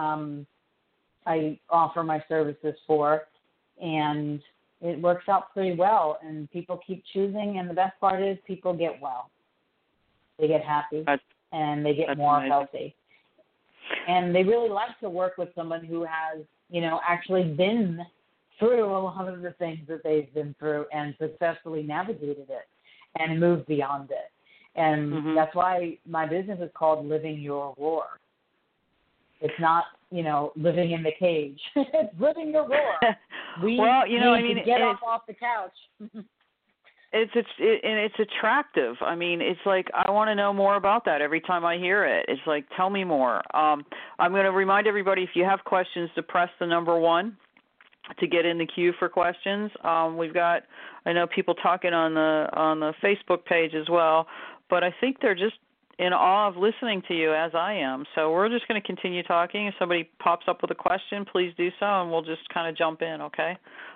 I offer my services for, and it works out pretty well, and people keep choosing, and the best part is people get well. They get happy, and they get more healthy. And they really like to work with someone who has, actually been through a lot of the things that they've been through and successfully navigated it and moved beyond it. And that's why my business is called Living Your Roar. It's not, living in the cage. It's living your roar. We need to get off the couch. It's attractive. I mean, it's like I want to know more about that every time I hear it. It's like, tell me more. I'm going to remind everybody, if you have questions, to press the number 1 to get in the queue for questions. We've got, I know, people talking on the Facebook page as well, but I think they're just in awe of listening to you, as I am. So we're just going to continue talking. If somebody pops up with a question, please do so, and we'll just kind of jump in, okay?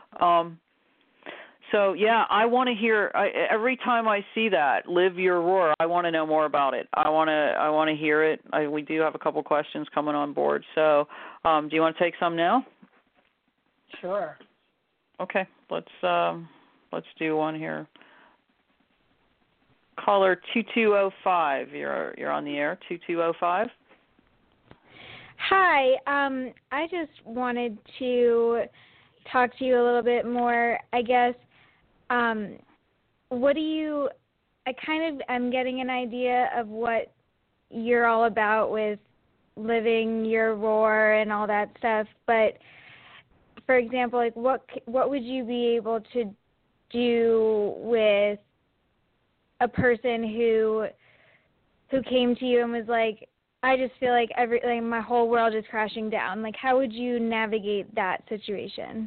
So, yeah, I want to hear, every time I see that, Live Your Roar, I want to know more about it. I want to hear it. We do have a couple questions coming on board. So do you want to take some now? Sure. Okay, let's do one here. Caller 2205, you're on the air, 2205. Hi, I just wanted to talk to you a little bit more, I guess. I'm getting an idea of what you're all about with living your roar and all that stuff, but for example, like what would you be able to do with a person who came to you and was like, I just feel like my whole world is crashing down. Like, how would you navigate that situation?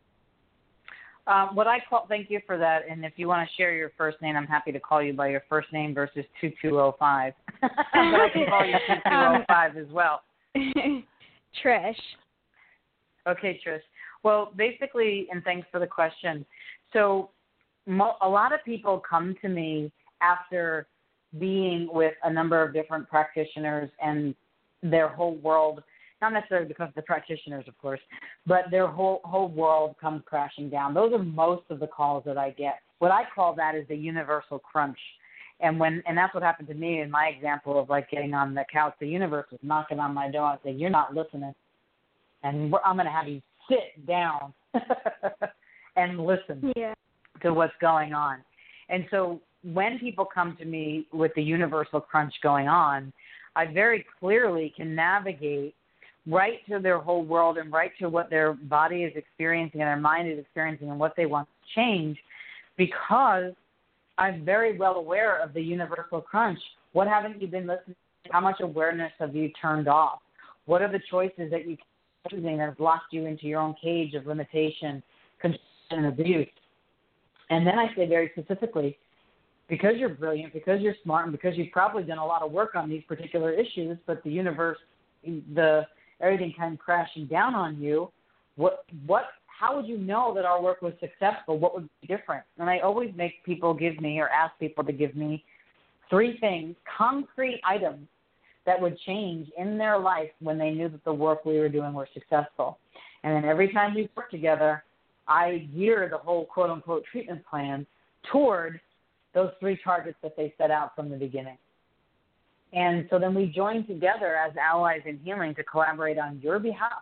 Thank you for that. And if you want to share your first name, I'm happy to call you by your first name versus 2205. But I can call you 2205 as well. Trish. Okay, Trish. Well, basically, and thanks for the question. So a lot of people come to me after being with a number of different practitioners and their whole world, not necessarily because of the practitioners, of course, but their whole world comes crashing down. Those are most of the calls that I get. What I call that is the universal crunch. And that's what happened to me in my example of like getting on the couch. The universe was knocking on my door and saying, you're not listening. And I'm going to have you sit down and listen to what's going on. And so when people come to me with the universal crunch going on, I very clearly can navigate right to their whole world and right to what their body is experiencing and their mind is experiencing and what they want to change, because I'm very well aware of the universal crunch. What haven't you been listening to? How much awareness have you turned off? What are the choices that you keep choosing that have locked you into your own cage of limitation, control, and abuse? And then I say very specifically, because you're brilliant, because you're smart, and because you've probably done a lot of work on these particular issues, but the universe, everything came crashing down on you, how would you know that our work was successful? What would be different? And I always make people give me, or ask people to give me, 3 things, concrete items that would change in their life when they knew that the work we were doing were successful. And then every time we work together, I gear the whole quote-unquote treatment plan toward those 3 targets that they set out from the beginning. And so then we join together as allies in healing to collaborate on your behalf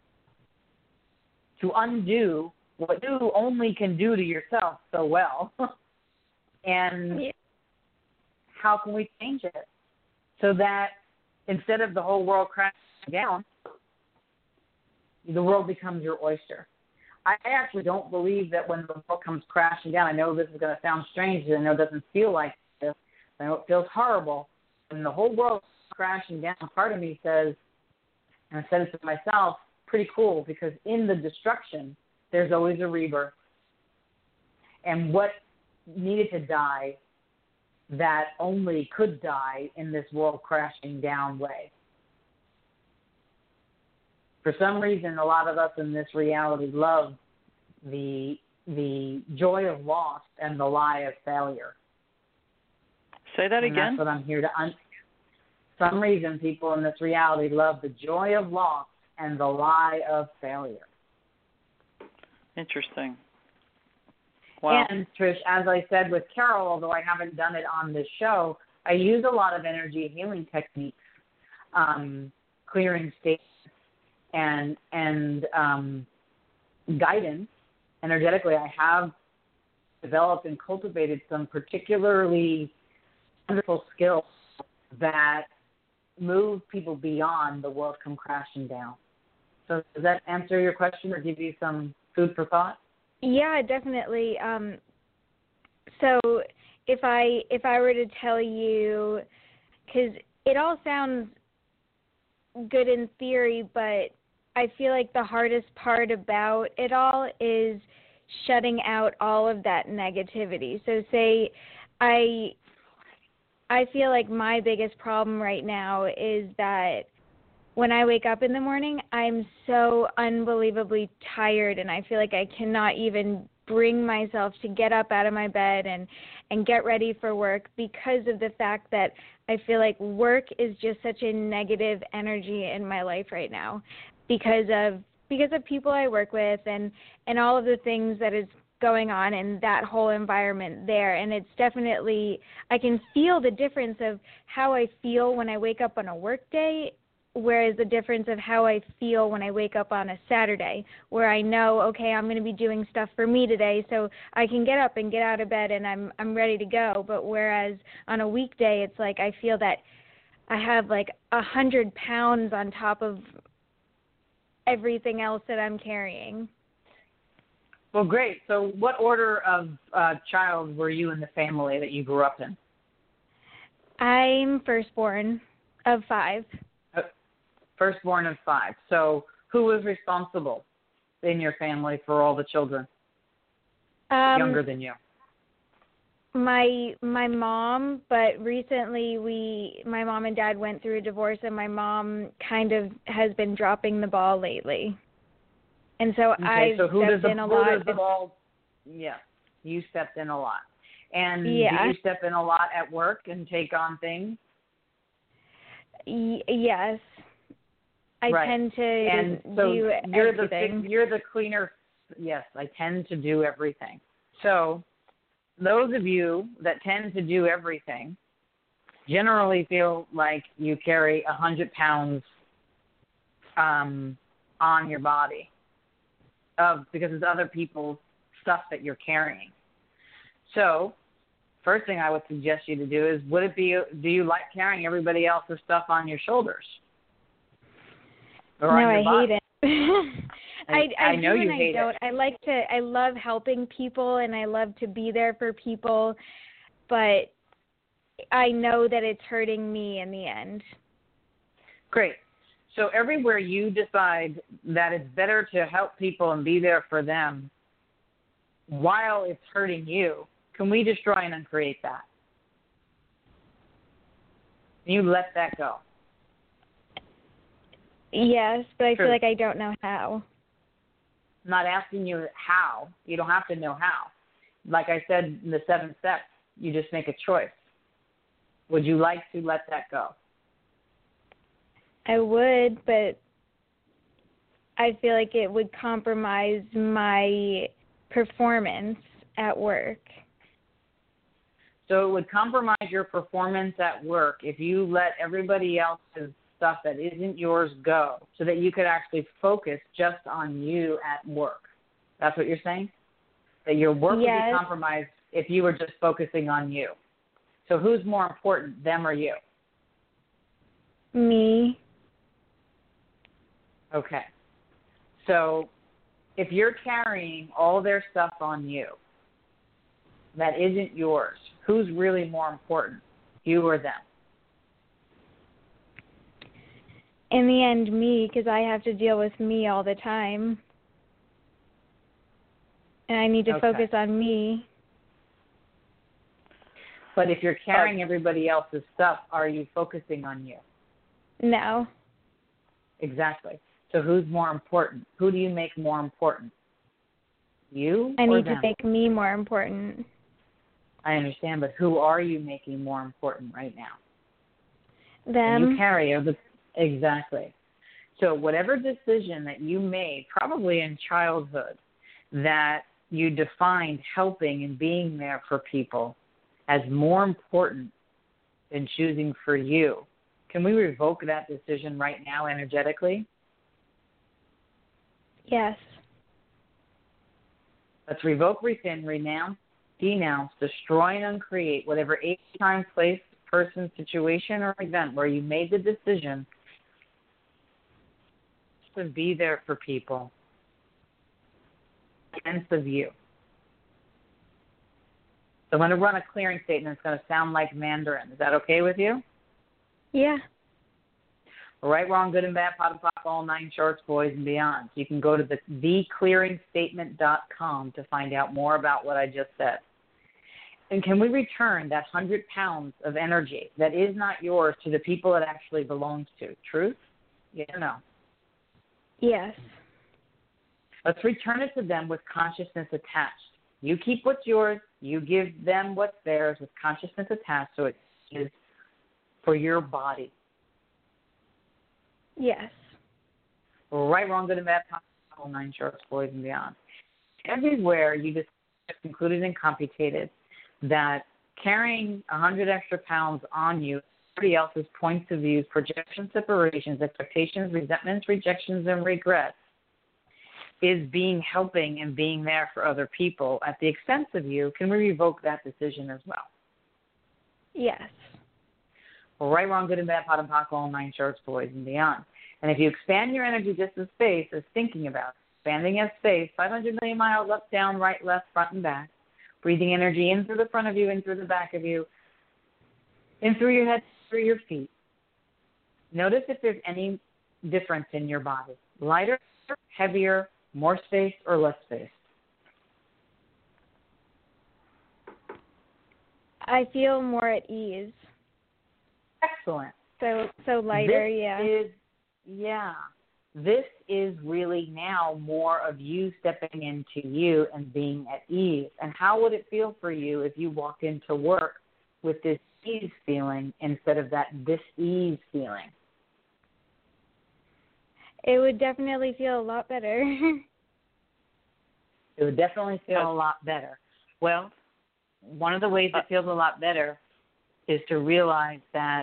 to undo what you only can do to yourself so well. And how can we change it so that instead of the whole world crashing down, the world becomes your oyster? I actually don't believe that when the world comes crashing down, I know this is going to sound strange, I know it doesn't feel like this, I know it feels horrible. When the whole world is crashing down, part of me says, and I said it to myself, pretty cool, because in the destruction, there's always a rebirth. And what needed to die that only could die in this world crashing down way? For some reason, a lot of us in this reality love the joy of loss and the lie of failure. Say that again. That's what I'm here to some reason, people in this reality love the joy of loss and the lie of failure. Interesting. Wow. And, Trish, as I said with Carol, although I haven't done it on this show, I use a lot of energy healing techniques, clearing states, and guidance. Energetically, I have developed and cultivated some particularly wonderful skills that move people beyond the world come crashing down. So does that answer your question or give you some food for thought? Yeah, definitely. So if I were to tell you, because it all sounds good in theory, but I feel like the hardest part about it all is shutting out all of that negativity. So say I I feel like my biggest problem right now is that when I wake up in the morning, I'm so unbelievably tired, and I feel like I cannot even bring myself to get up out of my bed and get ready for work because of the fact that I feel like work is just such a negative energy in my life right now because of people I work with and all of the things that is going on in that whole environment there. And it's definitely, I can feel the difference of how I feel when I wake up on a work day, whereas the difference of how I feel when I wake up on a Saturday, where I know, okay, I'm going to be doing stuff for me today, so I can get up and get out of bed and I'm ready to go. But whereas on a weekday, it's like I feel that I have like 100 pounds on top of everything else that I'm carrying. Well, great. So what order of child were you in the family that you grew up in? I'm firstborn of 5. Firstborn of 5. So who was responsible in your family for all the children younger than you? My mom, but recently my mom and dad went through a divorce, and my mom kind of has been dropping the ball lately. And so I've stepped in a lot. Yeah, you stepped in a lot. And do you step in a lot at work and take on things? Yes. I tend to and so do everything. You're the cleaner. Yes, I tend to do everything. So those of you that tend to do everything generally feel like you carry 100 pounds on your body because it's other people's stuff that you're carrying. So first thing I would suggest you to do is, do you like carrying everybody else's stuff on your shoulders? No, I hate it. I know you hate it. I love helping people and I love to be there for people, but I know that it's hurting me in the end. Great. So everywhere you decide that it's better to help people and be there for them while it's hurting you, can we destroy and uncreate that? You let that go. Yes, but I feel like I don't know how. I'm not asking you how. You don't have to know how. Like I said in the 7 steps, you just make a choice. Would you like to let that go? I would, but I feel like it would compromise my performance at work. So it would compromise your performance at work if you let everybody else's stuff that isn't yours go so that you could actually focus just on you at work. That's what you're saying? That your work would be compromised if you were just focusing on you. So who's more important, them or you? Me. Okay. So if you're carrying all their stuff on you that isn't yours, who's really more important, you or them? In the end, me, because I have to deal with me all the time. And I need to focus on me. But if you're carrying everybody else's stuff, are you focusing on you? No. Exactly. So who's more important? Who do you make more important? You I or need them? to make me more important. I understand, but who are you making more important right now? Them. And you carry exactly. So whatever decision that you made, probably in childhood, that you defined helping and being there for people as more important than choosing for you, can we revoke that decision right now energetically? Yes. Let's revoke, rescind, renounce, denounce, destroy, and uncreate whatever age, time, place, person, situation, or event where you made the decision to be there for people, sense of you. So I'm going to run a clearing statement. It's going to sound like Mandarin. Is that okay with you? Yeah. Right, wrong, good and bad, pot and pop, all 9 shorts, boys and beyond. You can go to theclearingstatement.com to find out more about what I just said. And can we return that 100 pounds of energy that is not yours to the people it actually belongs to? Truth? Yes or no? Yes. Let's return it to them with consciousness attached. You keep what's yours. You give them what's theirs with consciousness attached, so it is for your body. Yes. Right, wrong, good and bad, possible, 9 shorts, boys, and beyond. Everywhere you just concluded and computated that carrying 100 extra pounds on you, everybody else's points of view, projections, separations, expectations, resentments, rejections, and regrets is helping and being there for other people at the expense of you. Can we revoke that decision as well? Yes. Right, wrong, good and bad, pot and pock, all 9 shorts, boys, and beyond. And if you expand your energy distance space as thinking about expanding as space, 500 million miles up, down, right, left, front, and back, breathing energy in through the front of you, in through the back of you, in through your head, through your feet. Notice if there's any difference in your body. Lighter, heavier, more space, or less space. I feel more at ease. Excellent. So lighter, This is really now more of you stepping into you and being at ease. And how would it feel for you if you walked into work with this ease feeling instead of that dis-ease feeling? It would definitely feel a lot better. It would definitely feel a lot better. Well, one of the ways it feels a lot better is to realize that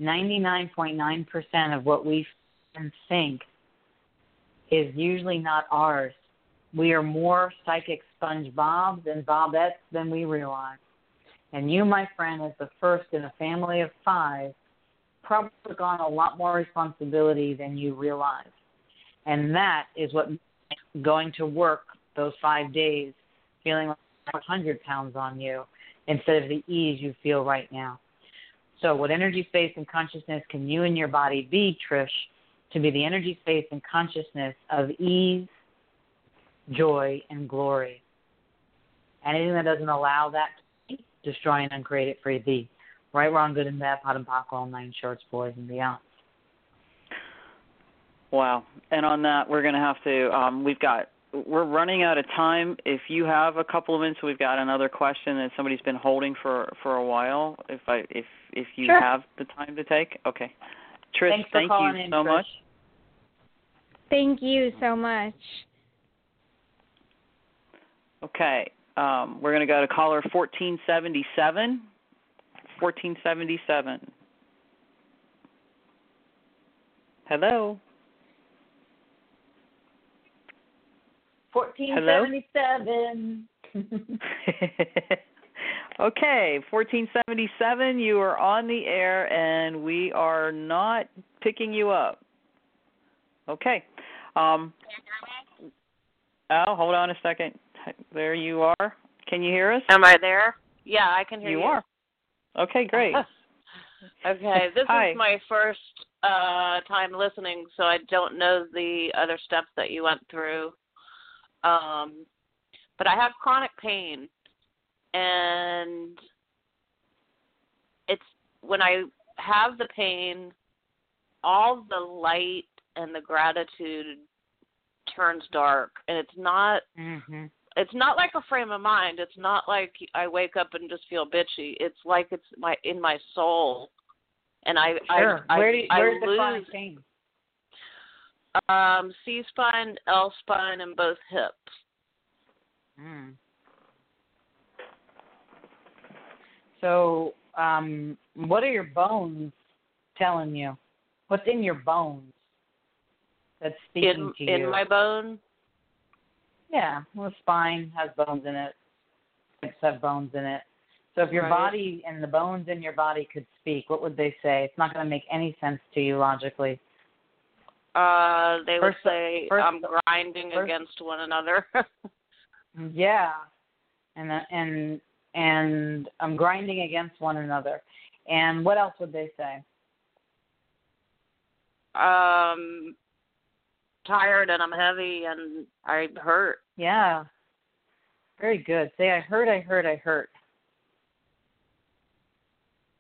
99.9% of what we think is usually not ours. We are more psychic sponge bobs and bobettes than we realize. And you, my friend, as the first in a family of 5, probably took on a lot more responsibility than you realize. And that is what makes going to work those 5 days feeling like 100 pounds on you instead of the ease you feel right now. So what energy, space, and consciousness can you and your body be, Trish, to be the energy, space, and consciousness of ease, joy, and glory? Anything that doesn't allow that to be, destroy and uncreate it for thee. Right, wrong, good and bad, pot and pock, all 9 shorts, boys, and beyond. Wow. And on that, we're going to have to, we're running out of time. If you have a couple of minutes, we've got another question that somebody's been holding for a while. If you Sure. have the time to take, okay. Trish, Thanks for thank calling you in, so Trish. much. Thank you so much. Okay, we're going to go to caller 1477. 1477. Hello. 1477. Okay, 1477, you are on the air, and we are not picking you up. Okay. Oh, hold on a second. There you are. Can you hear us? Am I there? Yeah, I can hear you. You are. Okay, great. Okay, this Hi. is my first time listening, so I don't know the other steps that you went through. But I have chronic pain, and it's when I have the pain, all the light and the gratitude turns dark, and it's not it's not like a frame of mind. It's not like I wake up and just feel bitchy. It's like it's in my soul, and Sure. Where's the lose chronic pain? C-spine, L-spine, and both hips. So, what are your bones telling you? What's in your bones that's speaking to you? In my bone? Yeah, well, the spine has bones in it. Hips have bones in it. So if your body and the bones in your body could speak, what would they say? It's not going to make any sense to you logically. They would say I'm grinding against one another. Yeah, and I'm grinding against one another. And what else would they say? Tired and I'm heavy and I hurt. Yeah, very good. Say I hurt.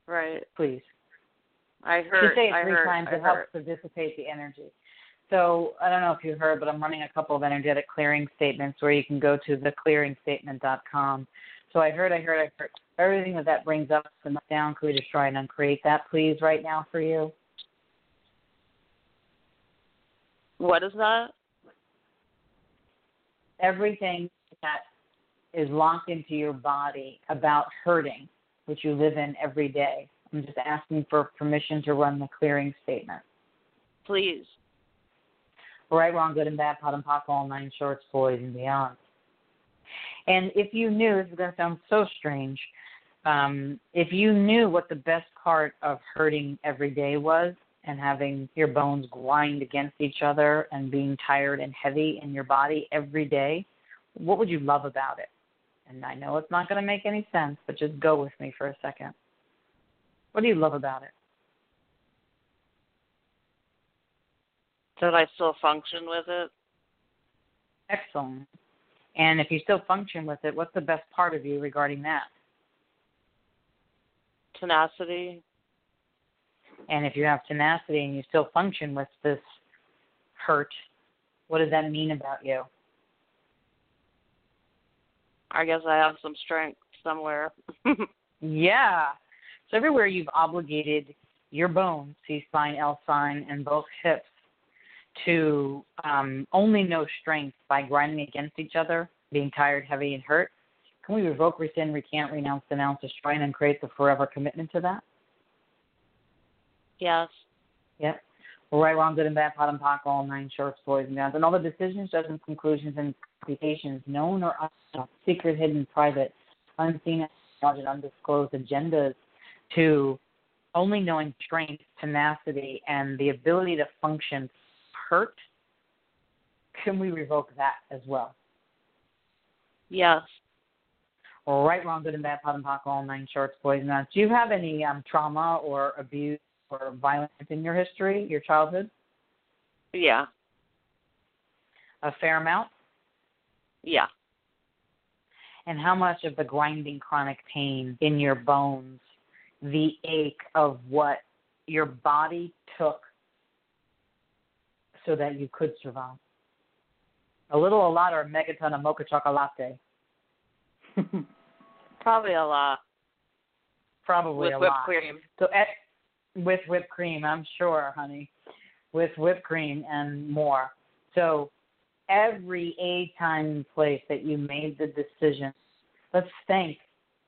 Right. Please. I heard. You say it I 3 heard. times. I It heard. helps to dissipate the energy. So I don't know if you heard, but I'm running a couple of energetic clearing statements where you can go to theclearingstatement.com. So I heard. Everything that brings up and down, could we destroy and uncreate that, please, right now for you? What is that? Everything that is locked into your body about hurting, which you live in every day. I'm just asking for permission to run the clearing statement. Please. Right, wrong, good and bad, pot and pock, all 9 shorts, boys, and beyond. And if you knew, this is going to sound so strange, if you knew what the best part of hurting every day was and having your bones grind against each other and being tired and heavy in your body every day, what would you love about it? And I know it's not going to make any sense, but just go with me for a second. What do you love about it? That I still function with it. Excellent. And if you still function with it, what's the best part of you regarding that? Tenacity. And if you have tenacity and you still function with this hurt, what does that mean about you? I guess I have some strength somewhere. Yeah. So everywhere you've obligated your bones, C-spine, L-spine, and both hips, to only know strength by grinding against each other, being tired, heavy, and hurt, can we revoke, rescind, recant, renounce, denounce, destroy, and create the forever commitment to that? Yes. Yep. Right, wrong, good and bad, pot and pock, all 9 shorts, boys and downs, and all the decisions, judgments, conclusions, and computations, known or unknown, secret, hidden, private, unseen, and undisclosed agendas, to only knowing strength, tenacity, and the ability to function hurt, can we revoke that as well? Yes. Right, wrong, good and bad, pot and pock, all 9 shorts, boys and downs. Do you have any trauma or abuse or violence in your history, your childhood? Yeah. A fair amount? Yeah. And how much of the grinding chronic pain in your bones, the ache of what your body took so that you could survive? A little, a lot, or a megaton of mocha chocolate? Probably a lot. Probably with a whipped lot. cream. So with whipped cream, I'm sure, honey. With whipped cream and more. So every time and place that you made the decision, let's thank,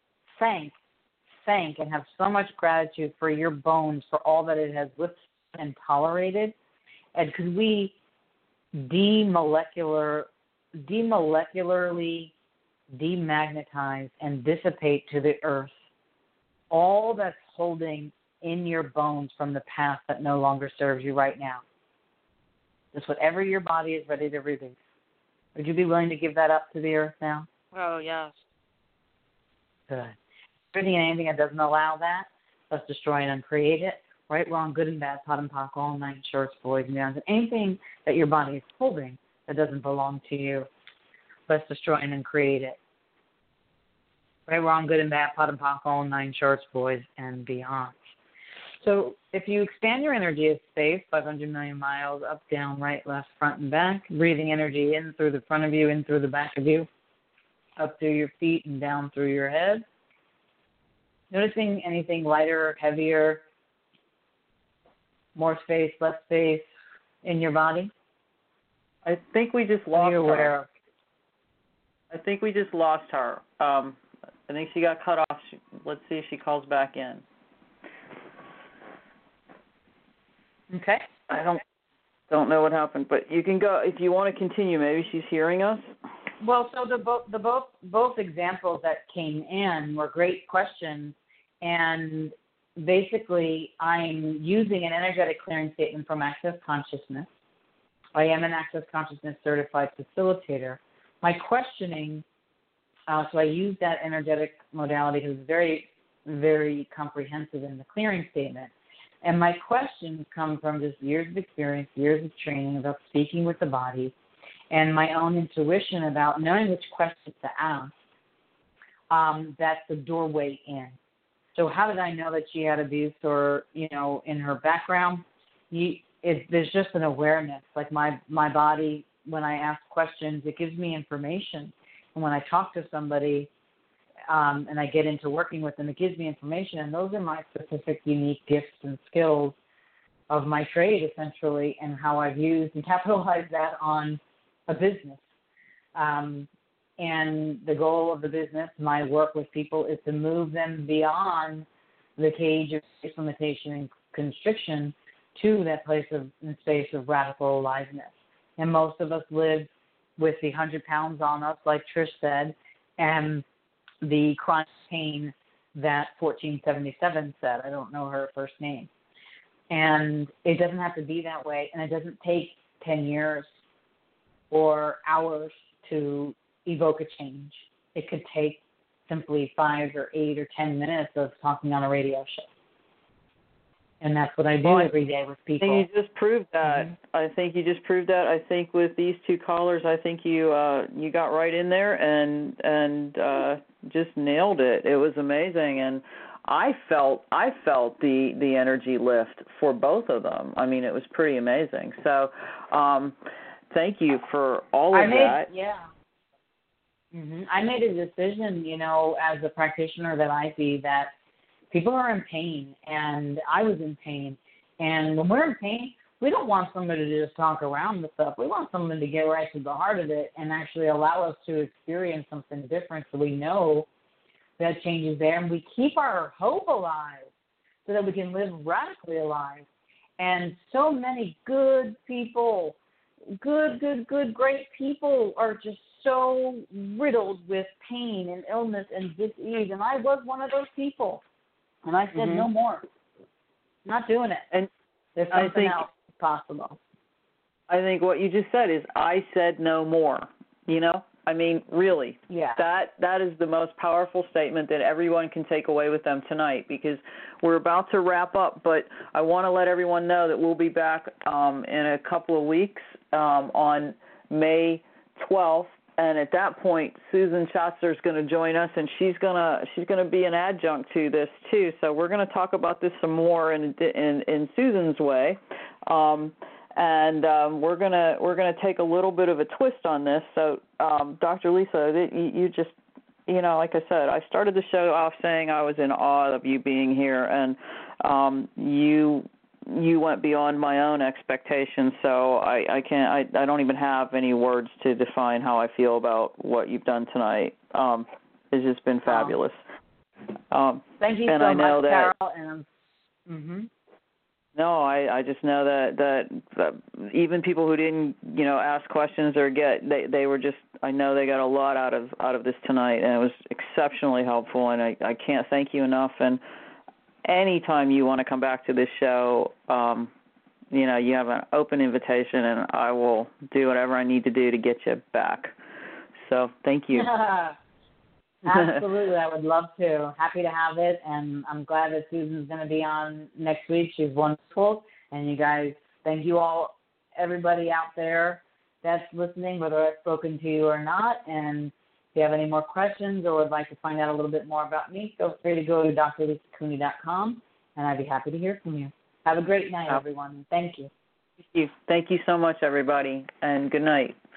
and have so much gratitude for your bones, for all that it has withstood and tolerated. And could we demolecularly demagnetize and dissipate to the earth all that's holding in your bones from the past that no longer serves you right now? Just whatever your body is ready to release. Would you be willing to give that up to the earth now? Oh, yes. Good. Everything and anything that doesn't allow that, let's destroy and uncreate it. Right, wrong, good and bad, pot and pock, all 9 shorts, boys and downs. And anything that your body is holding that doesn't belong to you, let's destroy and uncreate it. Right, wrong, good and bad, pot and pock, all 9 shorts, boys and beyond. So if you expand your energy of space, 500 million miles, up, down, right, left, front, and back, breathing energy in through the front of you, in through the back of you, up through your feet and down through your head. Noticing anything lighter, heavier, more space, less space in your body? I think we just lost her. Of? I think we just lost her. I think she got cut off. Let's see if she calls back in. Okay. I don't know what happened, but you can go if you want to continue. Maybe she's hearing us. Well, so both examples that came in were great questions, and basically I'm using an energetic clearing statement from Access Consciousness. I am an Access Consciousness certified facilitator. My questioning, so I use that energetic modality because it's very, very comprehensive in the clearing statement. And my questions come from just years of experience, years of training about speaking with the body, and my own intuition about knowing which questions to ask. That's the doorway in. So how did I know that she had abuse or, in her background? There's just an awareness. Like my body, when I ask questions, it gives me information. And when I talk to somebody and I get into working with them, it gives me information. And those are my specific, unique gifts and skills of my trade, essentially, and how I've used and capitalized that on a business. And the goal of the business, my work with people, is to move them beyond the cage of limitation and constriction to that place and space of radical aliveness. And most of us live with the 100 pounds on us, like Trish said, and the chronic pain that 1477 said. I don't know her first name. And it doesn't have to be that way, and it doesn't take 10 years or hours to evoke a change. It could take simply 5 or 8 or 10 minutes of talking on a radio show. And that's what I do every day with people. I think you just proved that. Mm-hmm. I think you just proved that. I think with these two callers, I think you got right in there and just nailed it. It was amazing, and I felt the energy lift for both of them. I mean, it was pretty amazing. So, thank you for all of that. Yeah. Mm-hmm. I made a decision, as a practitioner that I see that people are in pain, and I was in pain. And when we're in pain, we don't want somebody to just talk around the stuff. We want someone to get right to the heart of it and actually allow us to experience something different so we know that change is there, and we keep our hope alive so that we can live radically alive. And so many good people, great people are just so riddled with pain and illness and disease. And I was one of those people. And I said, no more. Not doing it. And there's something else possible. I think what you just said is, I said no more. I mean, really. Yeah. That is the most powerful statement that everyone can take away with them tonight, because we're about to wrap up, but I want to let everyone know that we'll be back in a couple of weeks on May 12th. And at that point, Susan Schatzler is going to join us, and she's going to be an adjunct to this too. So we're going to talk about this some more in Susan's way, and we're going to take a little bit of a twist on this. So, Dr. Lisa, you just, like I said, I started the show off saying I was in awe of you being here, and you went beyond my own expectations, so I don't even have any words to define how I feel about what you've done tonight. It's just been fabulous. Thank you and so I know much, that, Carol. And No, I just know that even people who didn't, ask questions or they were just, I know they got a lot out of this tonight, and it was exceptionally helpful, and I can't thank you enough. And anytime you want to come back to this show, you have an open invitation, and I will do whatever I need to do to get you back. So thank you. Absolutely, I would love to. Happy to have it, and I'm glad that Susan's going to be on next week. She's wonderful, and you guys, thank you all, everybody out there that's listening, whether I've spoken to you or not, and if you have any more questions or would like to find out a little bit more about me, feel free to go to drlisacooney.com, and I'd be happy to hear from you. Have a great night, everyone. Thank you. Thank you so much, everybody, and good night.